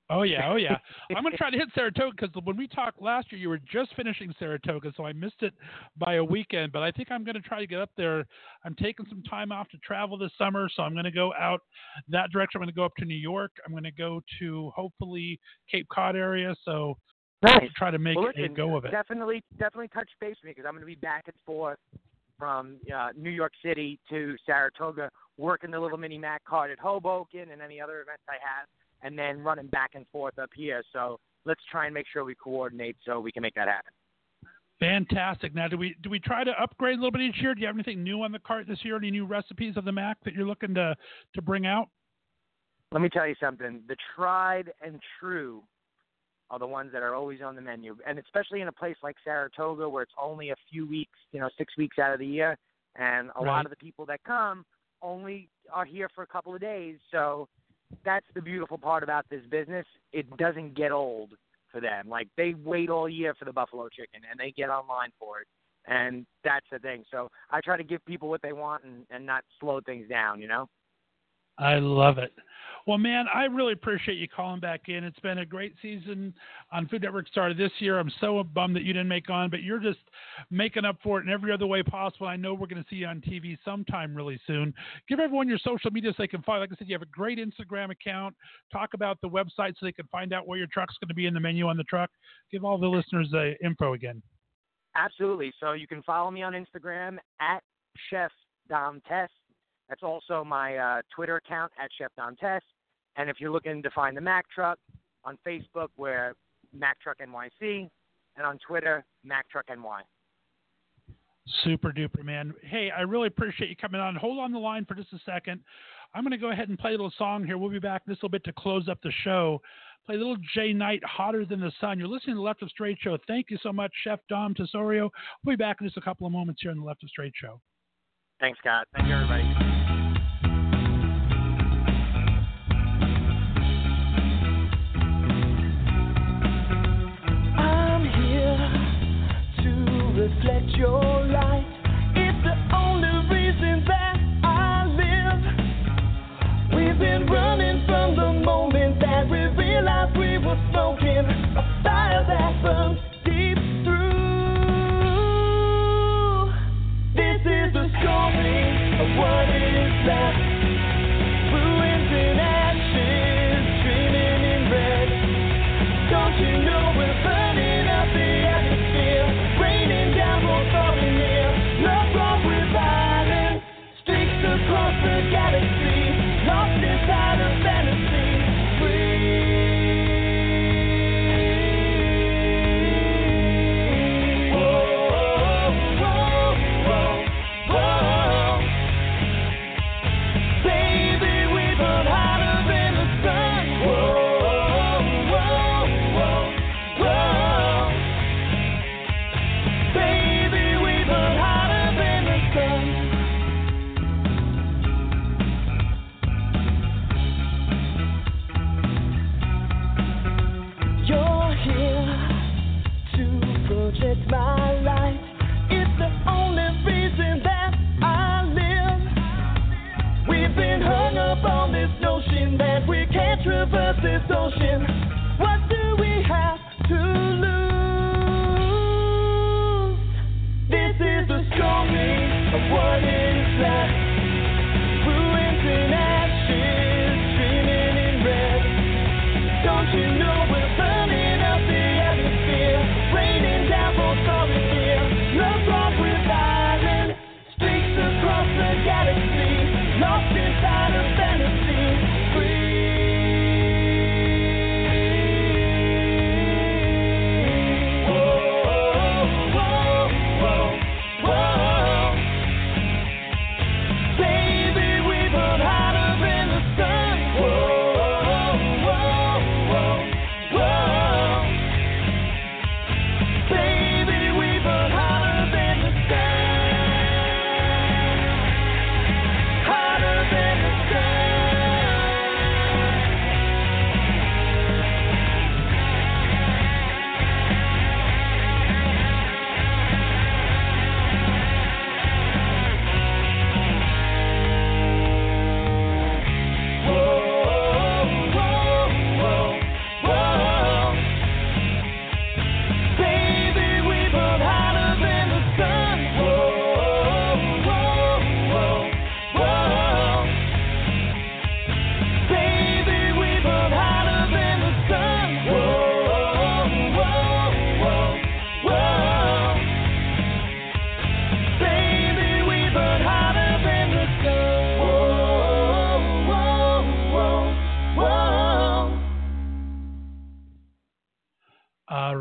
Oh, yeah. I'm going to try to hit Saratoga because when we talked last year, you were just finishing Saratoga, so I missed it by a weekend. But I think I'm going to try to get up there. I'm taking some time off to travel this summer, so I'm going to go out that direction. I'm going to go up to New York. I'm going to go to, hopefully, Cape Cod area. So Nice. Try to make a go of it. Definitely touch base with me because I'm going to be back and forth from New York City to Saratoga, working the little mini Mac card at Hoboken and any other events I have, and then running back and forth up here. So let's try and make sure we coordinate so we can make that happen. Fantastic. Now, do we try to upgrade a little bit each year? Do you have anything new on the cart this year? Any new recipes of the Mac that you're looking to bring out? Let me tell you something. The tried and true are the ones that are always on the menu, and especially in a place like Saratoga where it's only a few weeks, 6 weeks out of the year, and a lot of the people that come only are here for a couple of days. So that's the beautiful part about this business. It doesn't get old for them. Like, they wait all year for the buffalo chicken, and they get online for it, and that's the thing. So I try to give people what they want and not slow things down, I love it. Well, man, I really appreciate you calling back in. It's been a great season on Food Network started this year. I'm so bummed that you didn't make on, but you're just making up for it in every other way possible. I know we're going to see you on TV sometime really soon. Give everyone your social media so they can follow. Like I said, you have a great Instagram account. Talk about the website so they can find out where your truck's going to be in the menu on the truck. Give all the listeners the info again. Absolutely. So you can follow me on Instagram at Chef Dom Tess. That's also my Twitter account at Chef Dom Tess. And if you're looking to find the Mac Truck, on Facebook, we're Mac Truck NYC, and on Twitter, Mac Truck NY. Super duper, man. Hey, I really appreciate you coming on. Hold on the line for just a second. I'm going to go ahead and play a little song here. We'll be back in just a little bit to close up the show. Play a little Jay Knight, Hotter Than the Sun. You're listening to the Left of Straight Show. Thank you so much, Chef Dom Tesorio. We'll be back in just a couple of moments here on the Left of Straight Show. Thanks, Scott. Thank you, everybody. Reflect your light. It's the only reason that I live. We've been running from the moment that we realized we were smoking a fire that burns deep through. This is the story of what is left. Ruins and ashes, dreaming in red. Don't you know we're burning up the atmosphere? Raining down more falling here. Love wrong with violence. Streaks across the galaxy. Lost inside a fantasy. Free. Whoa, whoa, whoa, whoa. Baby, we burn hotter than the sun. Whoa, whoa, whoa, whoa. Baby, we burn hotter than the sun. You're here to project my light. It's the only reason that I live. We've been hung up on this notion that we can't traverse this ocean. What do we have to lose? This is the story of what is left. Ruins and ashes, dreaming in red. Don't you know we're burning up the atmosphere? Raining down for solid fear. Love wrong with violence. Streaks across the galaxy. Lost inside a fantasy. Free. Whoa, whoa, whoa, whoa.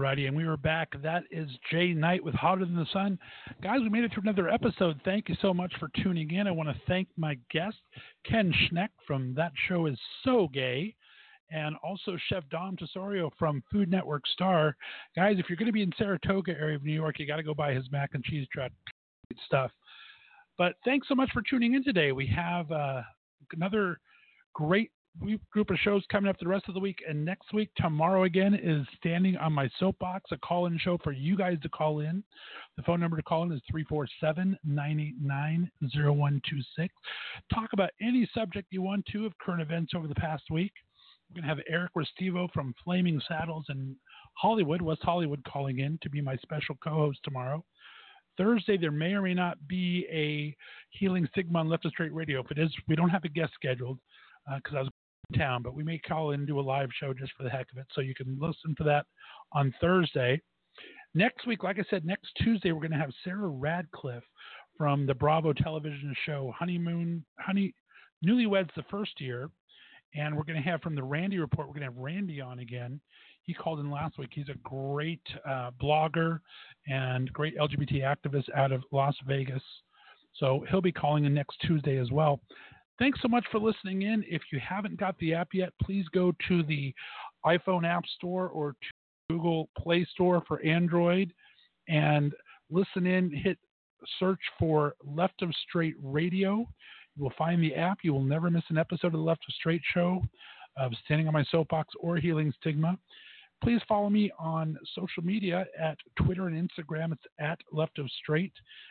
righty, and we were back. That is Jay Knight with Hotter Than the Sun. Guys, we made it to another episode. Thank you so much for tuning in. I want to thank my guest, Ken Schneck from That Show Is So Gay, and also Chef Dom Tesorio from Food Network Star. Guys, if you're going to be in Saratoga area of New York, you got to go buy his mac and cheese truck. Great stuff. But thanks so much for tuning in today. We have another great group of shows coming up the rest of the week, and next week, tomorrow again, is Standing on My Soapbox, a call-in show for you guys to call in. The phone number to call in is 347-989-0126. Talk about any subject you want to of current events over the past week. We're going to have Eric Restivo from Flaming Saddles in Hollywood, West Hollywood, calling in to be my special co-host tomorrow. Thursday, there may or may not be a Healing Stigma on Left of Straight Radio. If it is, we don't have a guest scheduled because I was in town, but we may call in and do a live show just for the heck of it, so you can listen to that on Thursday. Next week, like I said, next Tuesday, we're going to have Sarah Radcliffe from the Bravo television show Newlyweds the First Year, and we're going to have from the Randy Report, we're going to have Randy on again. He called in last week. He's a great blogger and great LGBT activist out of Las Vegas, so he'll be calling in next Tuesday as well. Thanks so much for listening in. If you haven't got the app yet, please go to the iPhone App Store or to Google Play Store for Android and listen in. Hit search for Left of Straight Radio. You will find the app. You will never miss an episode of the Left of Straight show, of Standing on My Soapbox or Healing Stigma. Please follow me on social media at Twitter and Instagram. It's at Left of Straight,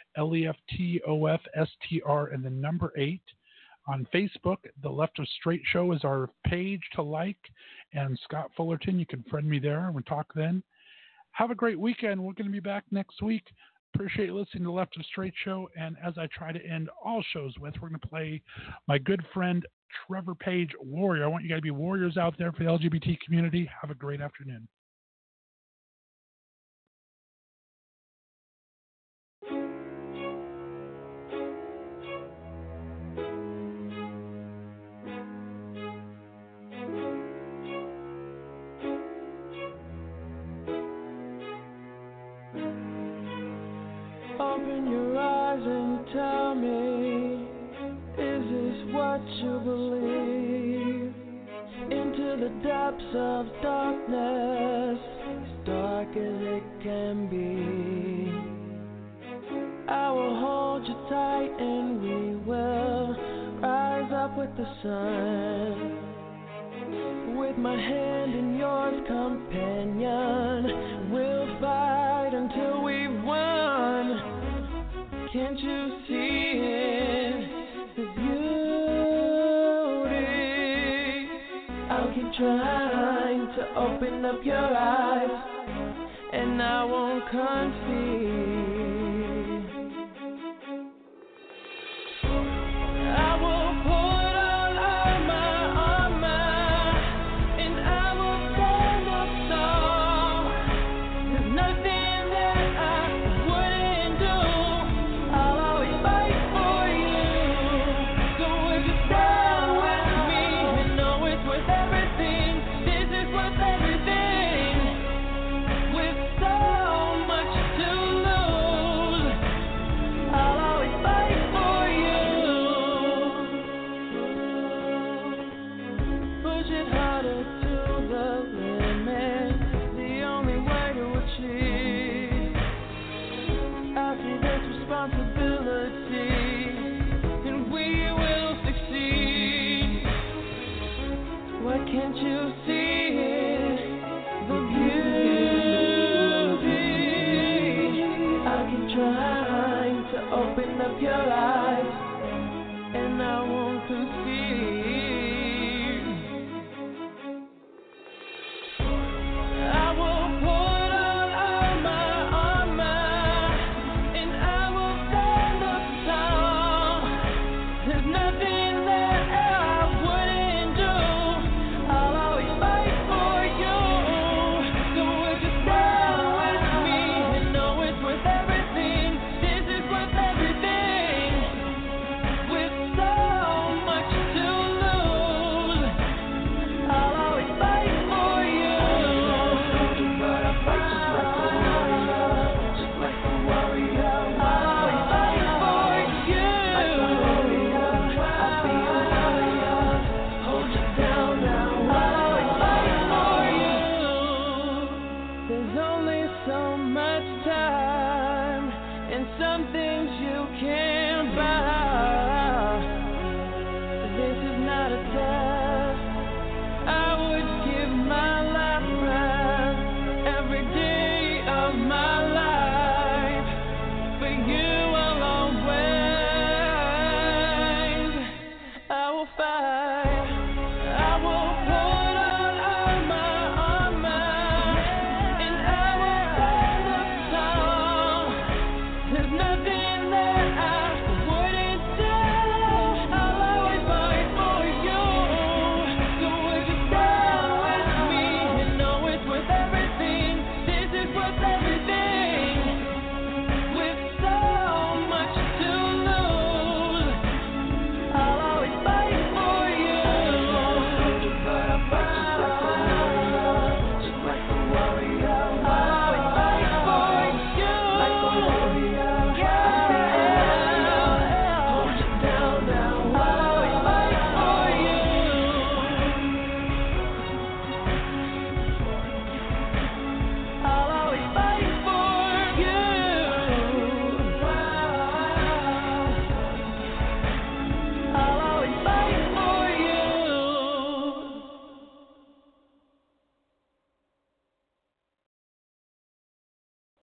LEFTOFSTR and the number 8. On Facebook, The Left of Straight Show is our page to like, and Scott Fullerton, you can friend me there and we'll talk then. Have a great weekend. We're going to be back next week. Appreciate you listening to The Left of Straight Show, and as I try to end all shows with, we're going to play my good friend Trevor Page, Warrior. I want you guys to be warriors out there for the LGBT community. Have a great afternoon. Open your eyes and tell me, is this what you believe? Into the depths of darkness, as dark as it can be. I will hold you tight and we will rise up with the sun. With my hand in yours, companion, we'll fight until we've won. Can't you see it, the beauty? I'll keep trying to open up your eyes, and I won't concede. I will put on all my armor, and I will stand up tall. There's nothing that I wouldn't do. I'll always fight for you. So if you stand with me and know it's worth everything, this is worth everything. With so much to lose, I'll always fight for you. Push it harder to the limit, the only way to achieve. I see this responsibility, and we will succeed. Why can't you see it, the beauty? I keep trying to open up your eyes, and I won't concede. I will put on all my armor, and I will stand up tall. There's nothing that I wouldn't do. I'll always fight for you. So if you stand with me and know it's worth everything, this is worth everything. things you can't buy.